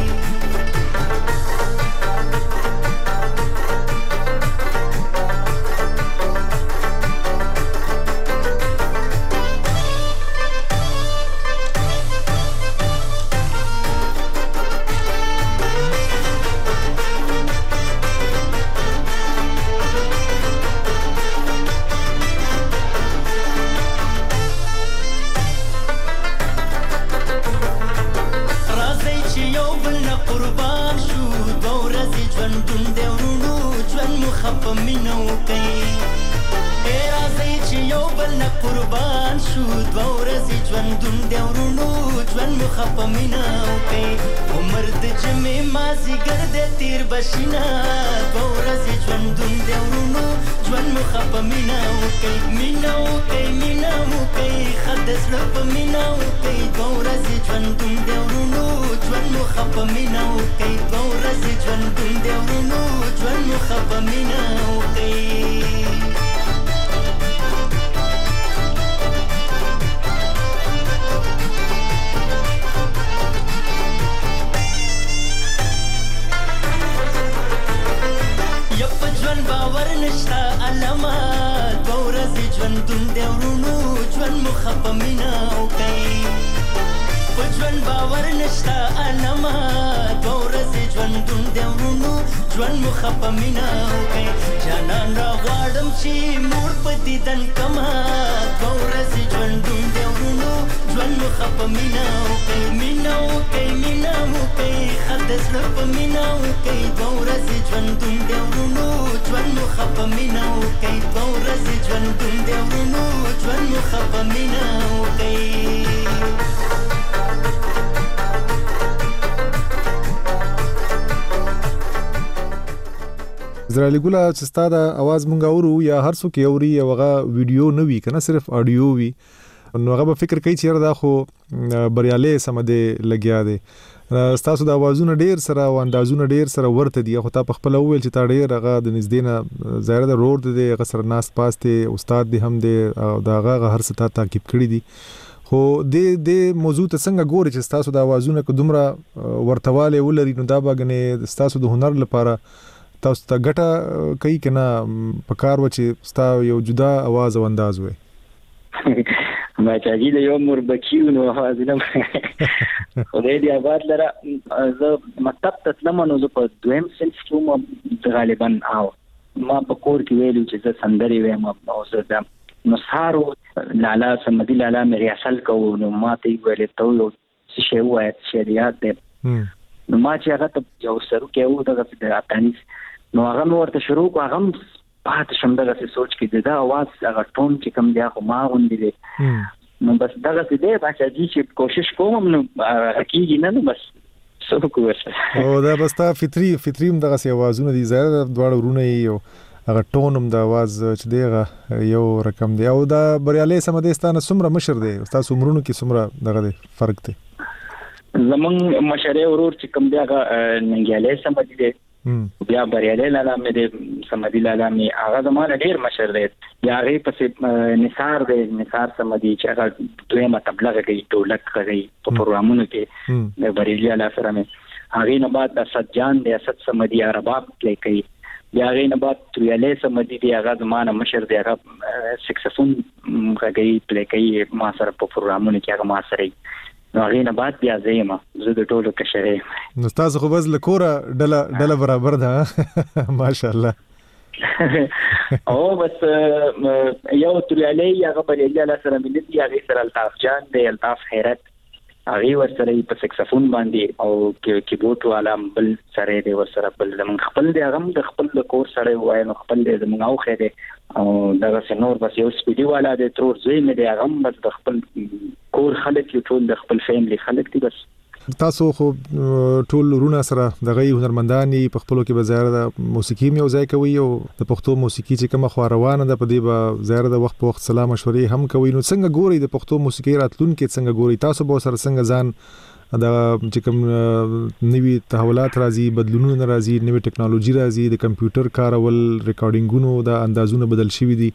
زرالي ګولا چې ستاسو د आवाज مونږ اورو یا هر څوک اوري او هغه ویډیو نه وي کنه صرف اډیو وي نو هغه به فکر کوي چې دا خو بریالي سم دي لګیا دي ستاسو د आवाजونو ډیر سره او اندازونو ډیر سره ورته دي خو تا په خپل ویل چې تا ډیر هغه د نږدې نه ظاهر د روډ دی هغه سره ناس پاسته استاد دی هم دی او دا هغه هر څه تا تعقیب کړی دي خو د موضوع ته څنګه ګوري چې ستاسو د आवाजونو کو دومره ورتواله ولري نو دا باغنه ستاسو د هنر لپاره تاسو ته ګټه کوي کنه په کار و چې ستا یو جدا आवाज او انداز وي ما چې د یو مربکیو نو आवाज نه خدای دې آباد لره زه مکتب ته تلم نو زه په دویم صنف کې ما غالبا ما په کور کې ویلو چې زه سندري وایم او زه نو سهارو لالا سمدي لالا مې ریاضل کوو نو ما ته ویل ته یو څه وایي چې یاد دې نو ما چې هغه ته یو سرو کې وو دغه د اتانیس نو هغه ورته شروع کو هغه پات شم دغه سوچ کې دا आवाज هغه ټون چې کوم دی خو ما غوندې دي نو بس دغه دې باچا چې کوشش کوم نو حقیقي نه بس سو کوه او دا بس تا فطری دغه سي आवाजونه دي زړه دواړه ورونه یو هغه ټونم د आवाज چې دیغه یو رقم دی او دا بریالي سمدستانه سمره مشر دی تاسو عمرونو کې سمره دغه فرق دی زمون مشره ورور چې کوم دی هغه ننګیاله سمدي دی بیا بریالي لاله مې سمدي لاله مې هغه زمانه ډیر مشر دی یا هغه پسې نثار دی نثار سمدي چې هغه دویمه تبلیغ کوي ټولک کوي په پروګرامونو کې د بریالي لاله سره مې هغه نه بعد اسد جان دی اسد سمدي رباب پلی کوي بیا هغه نه بعد تریاله سمدي دی هغه زمانه مشر دی هغه سکسفون کوي پلی کوي ما سره په پروګرامونو کې هغه ما سره نو هغه نه بعد بیا زېما زه د ټولو کشره نو تاسو خو بس لکوره ډله برابر ده ماشاءالله او بس یو تریاله هغه بریالي له سره ملي هغه سره الطاف جان دی الطاف خیرت هغه ورسره په سکسفون باندې او کیبورډ والا بل سره دی ورسره بل زمون خپل دی هغه د خپل کور سره وای نو خپل دی زمون او خیره او دغه سنور بس یو سپیډي والا دی تر زوی مې دی هغه بس د خپل کور خلک یو ټول د خپل فیملی خلک دي بس تاسو خو ټول ورونه سره دغه هنرمندانی په خپلو کې بازار د موسیقي مې وځای کوي او د پښتو موسیقي چې کومه خو روانه ده په دې به زیاره د وخت په وخت سلام مشورې هم کوي نو څنګه ګوري د پښتو موسیقي راتلونکو څنګه ګوري تاسو به سره څنګه ځان دا چې کوم نوي تحولات راځي بدلونونه راځي نوي ټکنالوژي راځي د کمپیوټر کارول ریکارډینګونو د اندازونه بدل شوي دي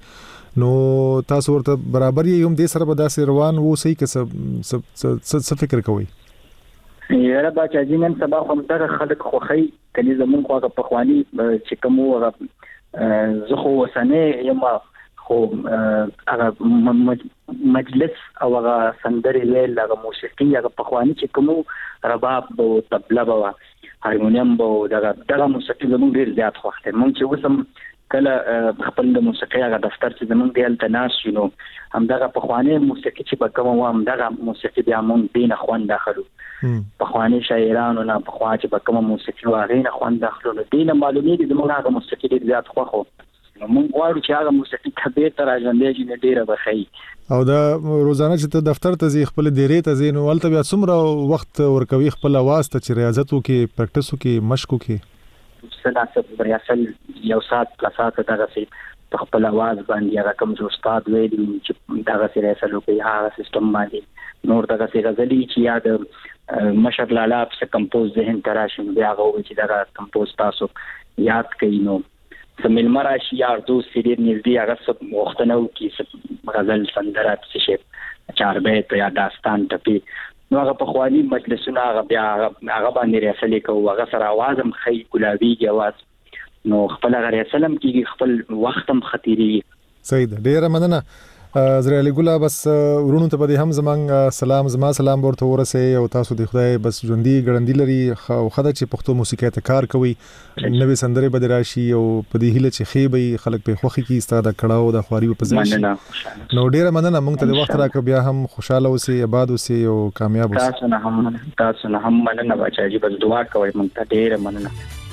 نو تاسو ورته برابر یې هم د سره به داسې روان وو صحیح که څه فکر کوئ؟ یاره بچا جنن سبا خو متره خلک خوخی کله زمون خو په خواني چې کوم زه خو وسنه یم خو هغه مجلس او هغه سندري لیل هغه موسیقي هغه په خواني چې کوم رباب او طبله او هارمونیم او دغه موسیقي زمون ډیر زیات خوښته مونږ چې وسم کله خپل د موسیقي هغه دفتر چې زمون دی التناس شنو هم دغه په خواني موسیقي چې په کوم و هم دغه موسیقي بیا مونږ دینه خوان داخلو په خواني شاعرانو نه په خوا چې په کوم موسیقي واغې نه خوان داخلو دینه معلومیږي زمون هغه موسیقي ډیر زیات خوخو مونږ غواړو چې هغه موسیقي ته تر راځندې چې ډیره بخي او دا روزانه چې ته دفتر ته ځې خپل ډیرې ته ځې نو ولته بیا څومره وخت ورکوي خپل आवाज ته چې ریاضت وکي پریکټیس وکي مشق وکي سلاسه ریاضت یو ساعت پلاسات دغه سي په خپل आवाज باندې هغه کوم جو استاد ویلي چې دغه سي ریاضت وکي هغه سیستم باندې نور دغه سي غزلي چې یاد مشر لالا په کمپوز ذهن تراشم بیا هغه چې دغه کمپوز تاسو یاد کړئ نو سمل مراشي یار دوست سید نږدې هغه څه وختنو کې غزل سندره څه شي چار بیت یا داستان ټپي نو هغه په خواني مجلسونه هغه بیا هغه باندې ریاضت کوي هغه سره आवाज هم خي ګلابي आवाज نو خپل غیر سلام کیږي خپل وخت هم خطيري صحیح ده ډیره مننه زریالي ګلا بس ورونو ته به هم زمنګ زما سلام ورته ورسه او تاسو د خدای بس ژوندۍ ګړندې لري خو خدای چې پښتو موسیقي ته کار کوي نوې سندره به راشي او په دې هیله چې خېبې خلک په خوخي کې استاده کړهو د خواري په ځای نو ډیره مننه مونږ ته د وخت راکړ بیا هم خوشاله اوسئ آباد اوسئ او کامیاب اوسئ تاسو نه هم مننه بچا جی بس دعا کوئ مونږ ته ډیره مننه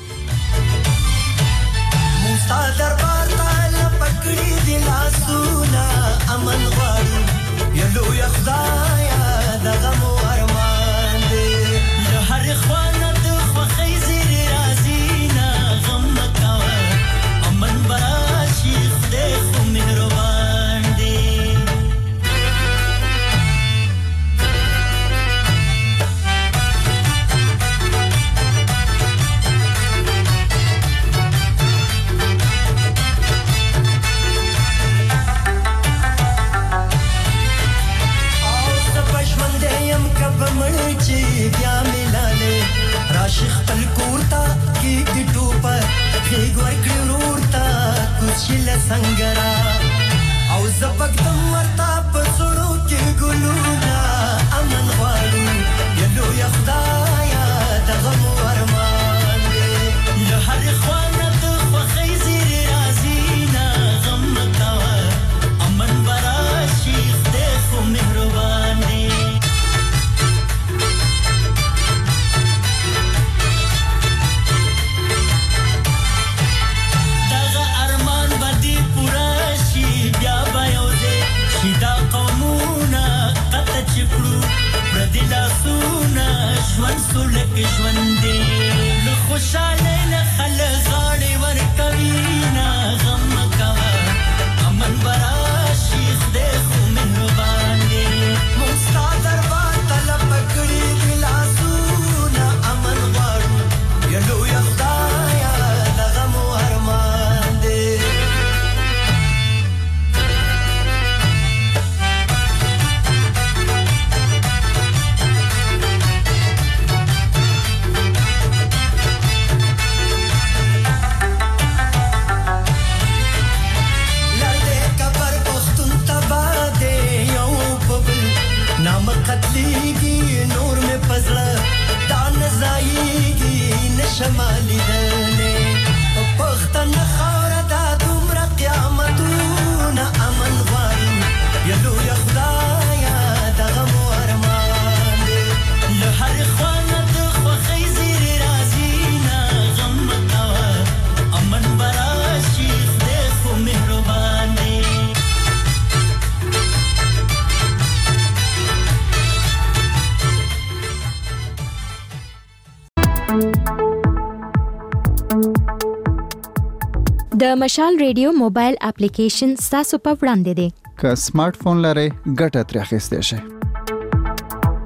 مستا دربار ته پکړی دی لاسونه امن غواړو یلو یخدایا دغه مو ارمان دی له هر خوانه د خوخی زیر رازینا غم مکاوه امن براشي خدای خو مهربان دی راشي خپل کورتا کې د ټوپر خېګ ورکړي ورورتا کوچل سنگرا او زبک دم ورتا په سړو کې ګلونا امن غواړو یلو یا خدایا دغه مو ارمان دی له هر خوانه د خوخی زیر رازینا غم مکاوه امن براشي خدای خو مهربان دی دلاسونه ژوند سولک ژوند دی له خوشاله نه خلک غاړې ورکوي نه غم مکوه امن براشي خدای خو مهربان دی مونږ ستا دربار ته پکړي دلاسونه امن غواړو یلو یا خدایا دغه مو ارمان دی قتلېږي نور مې پزړه دا نزایږي نشمالي دلې پښتنه خاوره دا دومره قیامتونه امن غواړو یلو یا خدایا دغه مو ارمان دی له هر خوانه د خوښۍ زیر رازینا غم مکوه امن براشي خدای خو مهربان دی د مشال ریډیو موبایل اپلیکیشن تاسو په وړاندې دی که سمارټ فون لرئ ګټه ترې اخیستی شئ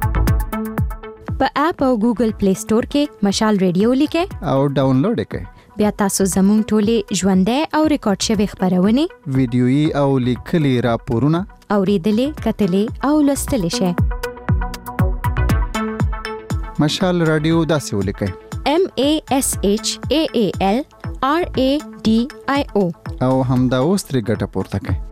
په اپ او ګوګل پلی سٹور کې مشال ریډیو لیکئ او ډاونلوډ یې کړئ بیا تاسو زموږ ټولې ژوندۍ او ریکارډ شوی خبرونه ویډیويي او لیکلي راپورونه اوریدلې کتلې او لوستلې شئ. مشال رادیو داسې ولیکئ MASHAAL RADIO او همدا اوس ترې ګټه پورته کړئ.